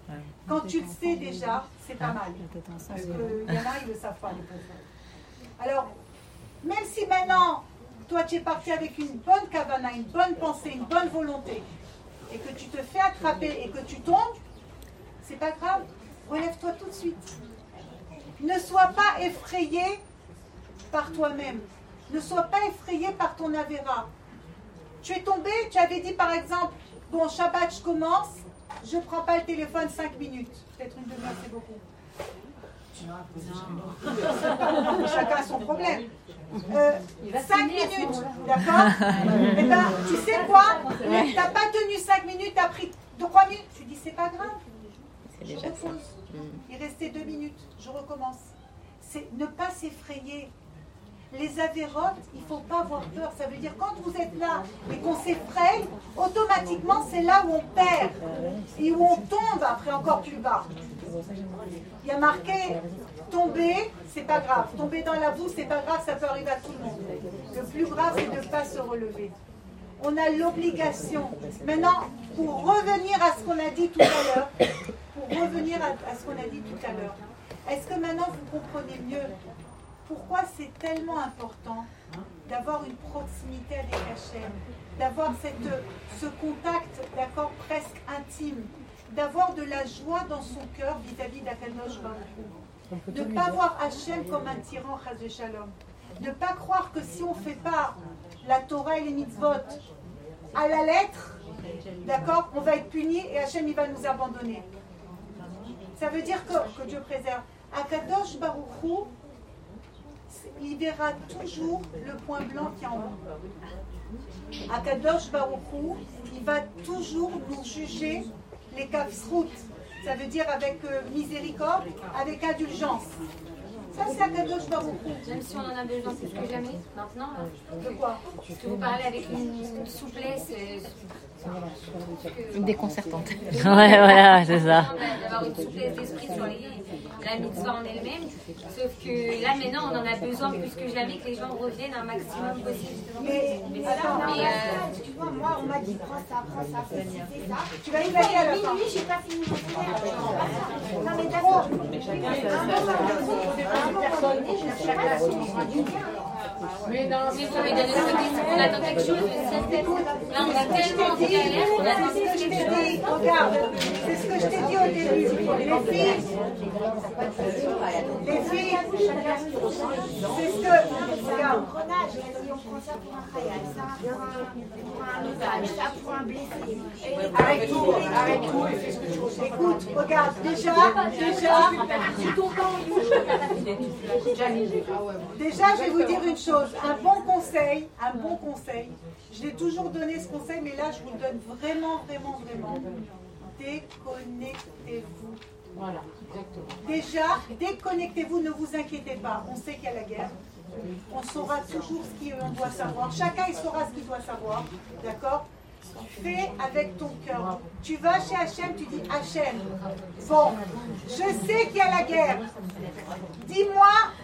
Quand tu le sais déjà, c'est pas mal. Parce qu'il y en a, ils ne le savent pas, les pauvres. Alors, même si maintenant, toi, tu es parti avec une bonne kavana, une bonne pensée, une bonne volonté, et que tu te fais attraper et que tu tombes, c'est pas grave, relève-toi tout de suite. Ne sois pas effrayé par toi-même. Ne sois pas effrayé par ton avéra. Tu es tombé, tu avais dit par exemple, bon, Shabbat, je commence, je ne prends pas le téléphone cinq minutes. Peut-être une demi-heure, c'est beaucoup. Chacun a son problème. Euh, cinq minutes, d'accord? Eh bien, tu sais quoi? Tu n'as pas tenu cinq minutes, tu as pris trois minutes. Tu dis, c'est pas grave. Je repose. Il restait deux minutes, je recommence. C'est ne pas s'effrayer. Les avérotes, il ne faut pas avoir peur. Ça veut dire quand vous êtes là et qu'on s'effraie, automatiquement c'est là où on perd et où on tombe après encore plus bas. Il y a marqué tomber, c'est pas grave. Tomber dans la boue, c'est pas grave, ça peut arriver à tout le monde. Le plus grave, c'est de ne pas se relever. On a l'obligation. Maintenant, pour revenir à ce qu'on a dit tout à l'heure, pour revenir à, à ce qu'on a dit tout à l'heure, est-ce que maintenant vous comprenez mieux pourquoi c'est tellement important d'avoir une proximité avec Hachem, d'avoir cette, ce contact, d'accord, presque intime, d'avoir de la joie dans son cœur vis-à-vis d'Akadosh Baruch Hu, de ne pas voir Hachem comme un tyran, Chas v'Shalom, de ne pas croire que si on ne fait pas la Torah et les mitzvot à la lettre, d'accord, on va être puni et Hachem il va nous abandonner. Ça veut dire que, que Dieu préserve. Akadosh Baruch Hu, il verra toujours le point blanc qui est en haut. Akadosh Baruch Hu, il va toujours nous juger les kafsrout. Ça veut dire avec euh, miséricorde, avec indulgence. Ça, c'est Akadosh Baruch Hu. Même si on en a besoin plus que jamais, maintenant. De quoi? Parce que vous parlez avec une souplesse. Euh, déconcertante. Ouais, voilà, c'est ça. D'avoir une souplesse d'esprit sur les, la mitzvah en elle-même. Sauf que là, maintenant, on en a besoin plus que jamais que les gens reviennent un maximum possible. Mais, mais attends, mais euh, excuse-moi, moi, on m'a dit prends ça, prends ça, fais ci, fais ça. Tu vas y aller à la fin. Minuit, j'ai pas fini mon frère. Non, mais d'accord. Mais non, mais ça veut dire qu'on attend quelque chose de certaine. Là, on a tellement de galères, on attend c'est ce que je t'ai dit. Regarde, c'est ce que je t'ai dit au début. Les filles, les filles, c'est ce que. Regarde. On prend ça pour un khayal, ça pour un otage, ça pour un blessé. Arrête tout, arrête tout. Écoute, regarde, déjà, déjà, déjà, je vais vous dire une chose, un bon conseil, un bon conseil, je l'ai toujours donné ce conseil, mais là, je vous le donne vraiment, vraiment, vraiment. Déconnectez-vous. Voilà, exactement. Déjà, déconnectez-vous, ne vous inquiétez pas, on sait qu'il y a la guerre. On saura toujours ce qu'on doit savoir. Chacun, il saura ce qu'il doit savoir. D'accord? Fais avec ton cœur. Tu vas chez Hachem, tu dis Hachem. Bon, je sais qu'il y a la guerre. Dis-moi.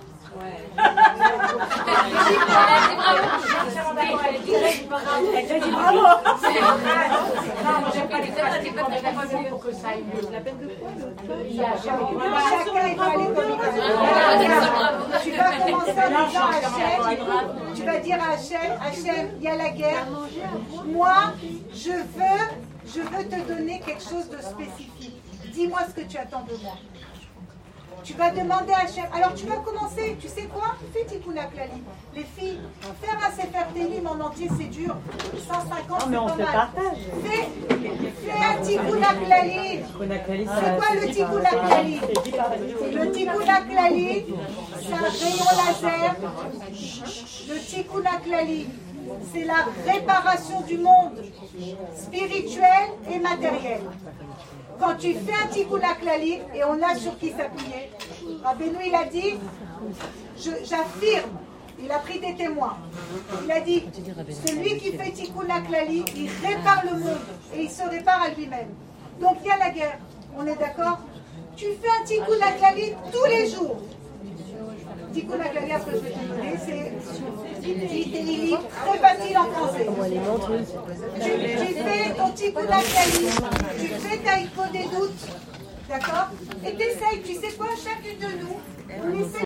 Pour que ça aille mieux. La peine de quoi? Chacun il va aller comme il va. Tu vas commencer en disant Hachem, tu vas dire à Hachem, Hachem, il y a la guerre. Moi, je veux, je veux te donner quelque chose de spécifique. Dis-moi ce que tu attends de moi. Tu vas demander à Hachem. Alors tu vas commencer, tu sais quoi? Fais Tikkun HaKlali. Les filles, faire un Sefer Tehillim en entier, c'est dur. cent cinquante, c'est pas mal. Fais, fais un Tikkun HaKlali. C'est quoi le Tikkun HaKlali? Le Tikkun HaKlali, c'est un rayon laser. Le Tikkun HaKlali, c'est la réparation du monde spirituel et matériel. Quand tu fais un Tikkun HaKlali, et on a sur qui s'appuyer, Rabbeinu il a dit, j'affirme, il a pris des témoins, il a dit, celui qui fait Tikkun HaKlali, il répare le monde, et il se répare à lui-même. Donc il y a la guerre, on est d'accord? Tu fais un Tikkun HaKlali tous les jours. Tikkun HaKlali, après je vais te donner, c'est très facile en français. Tu, tu fais ton Tikkun HaKlali, tu fais ta icône des doutes, D'accord? Et t'essayes, tu sais quoi, chacune de nous, on essaie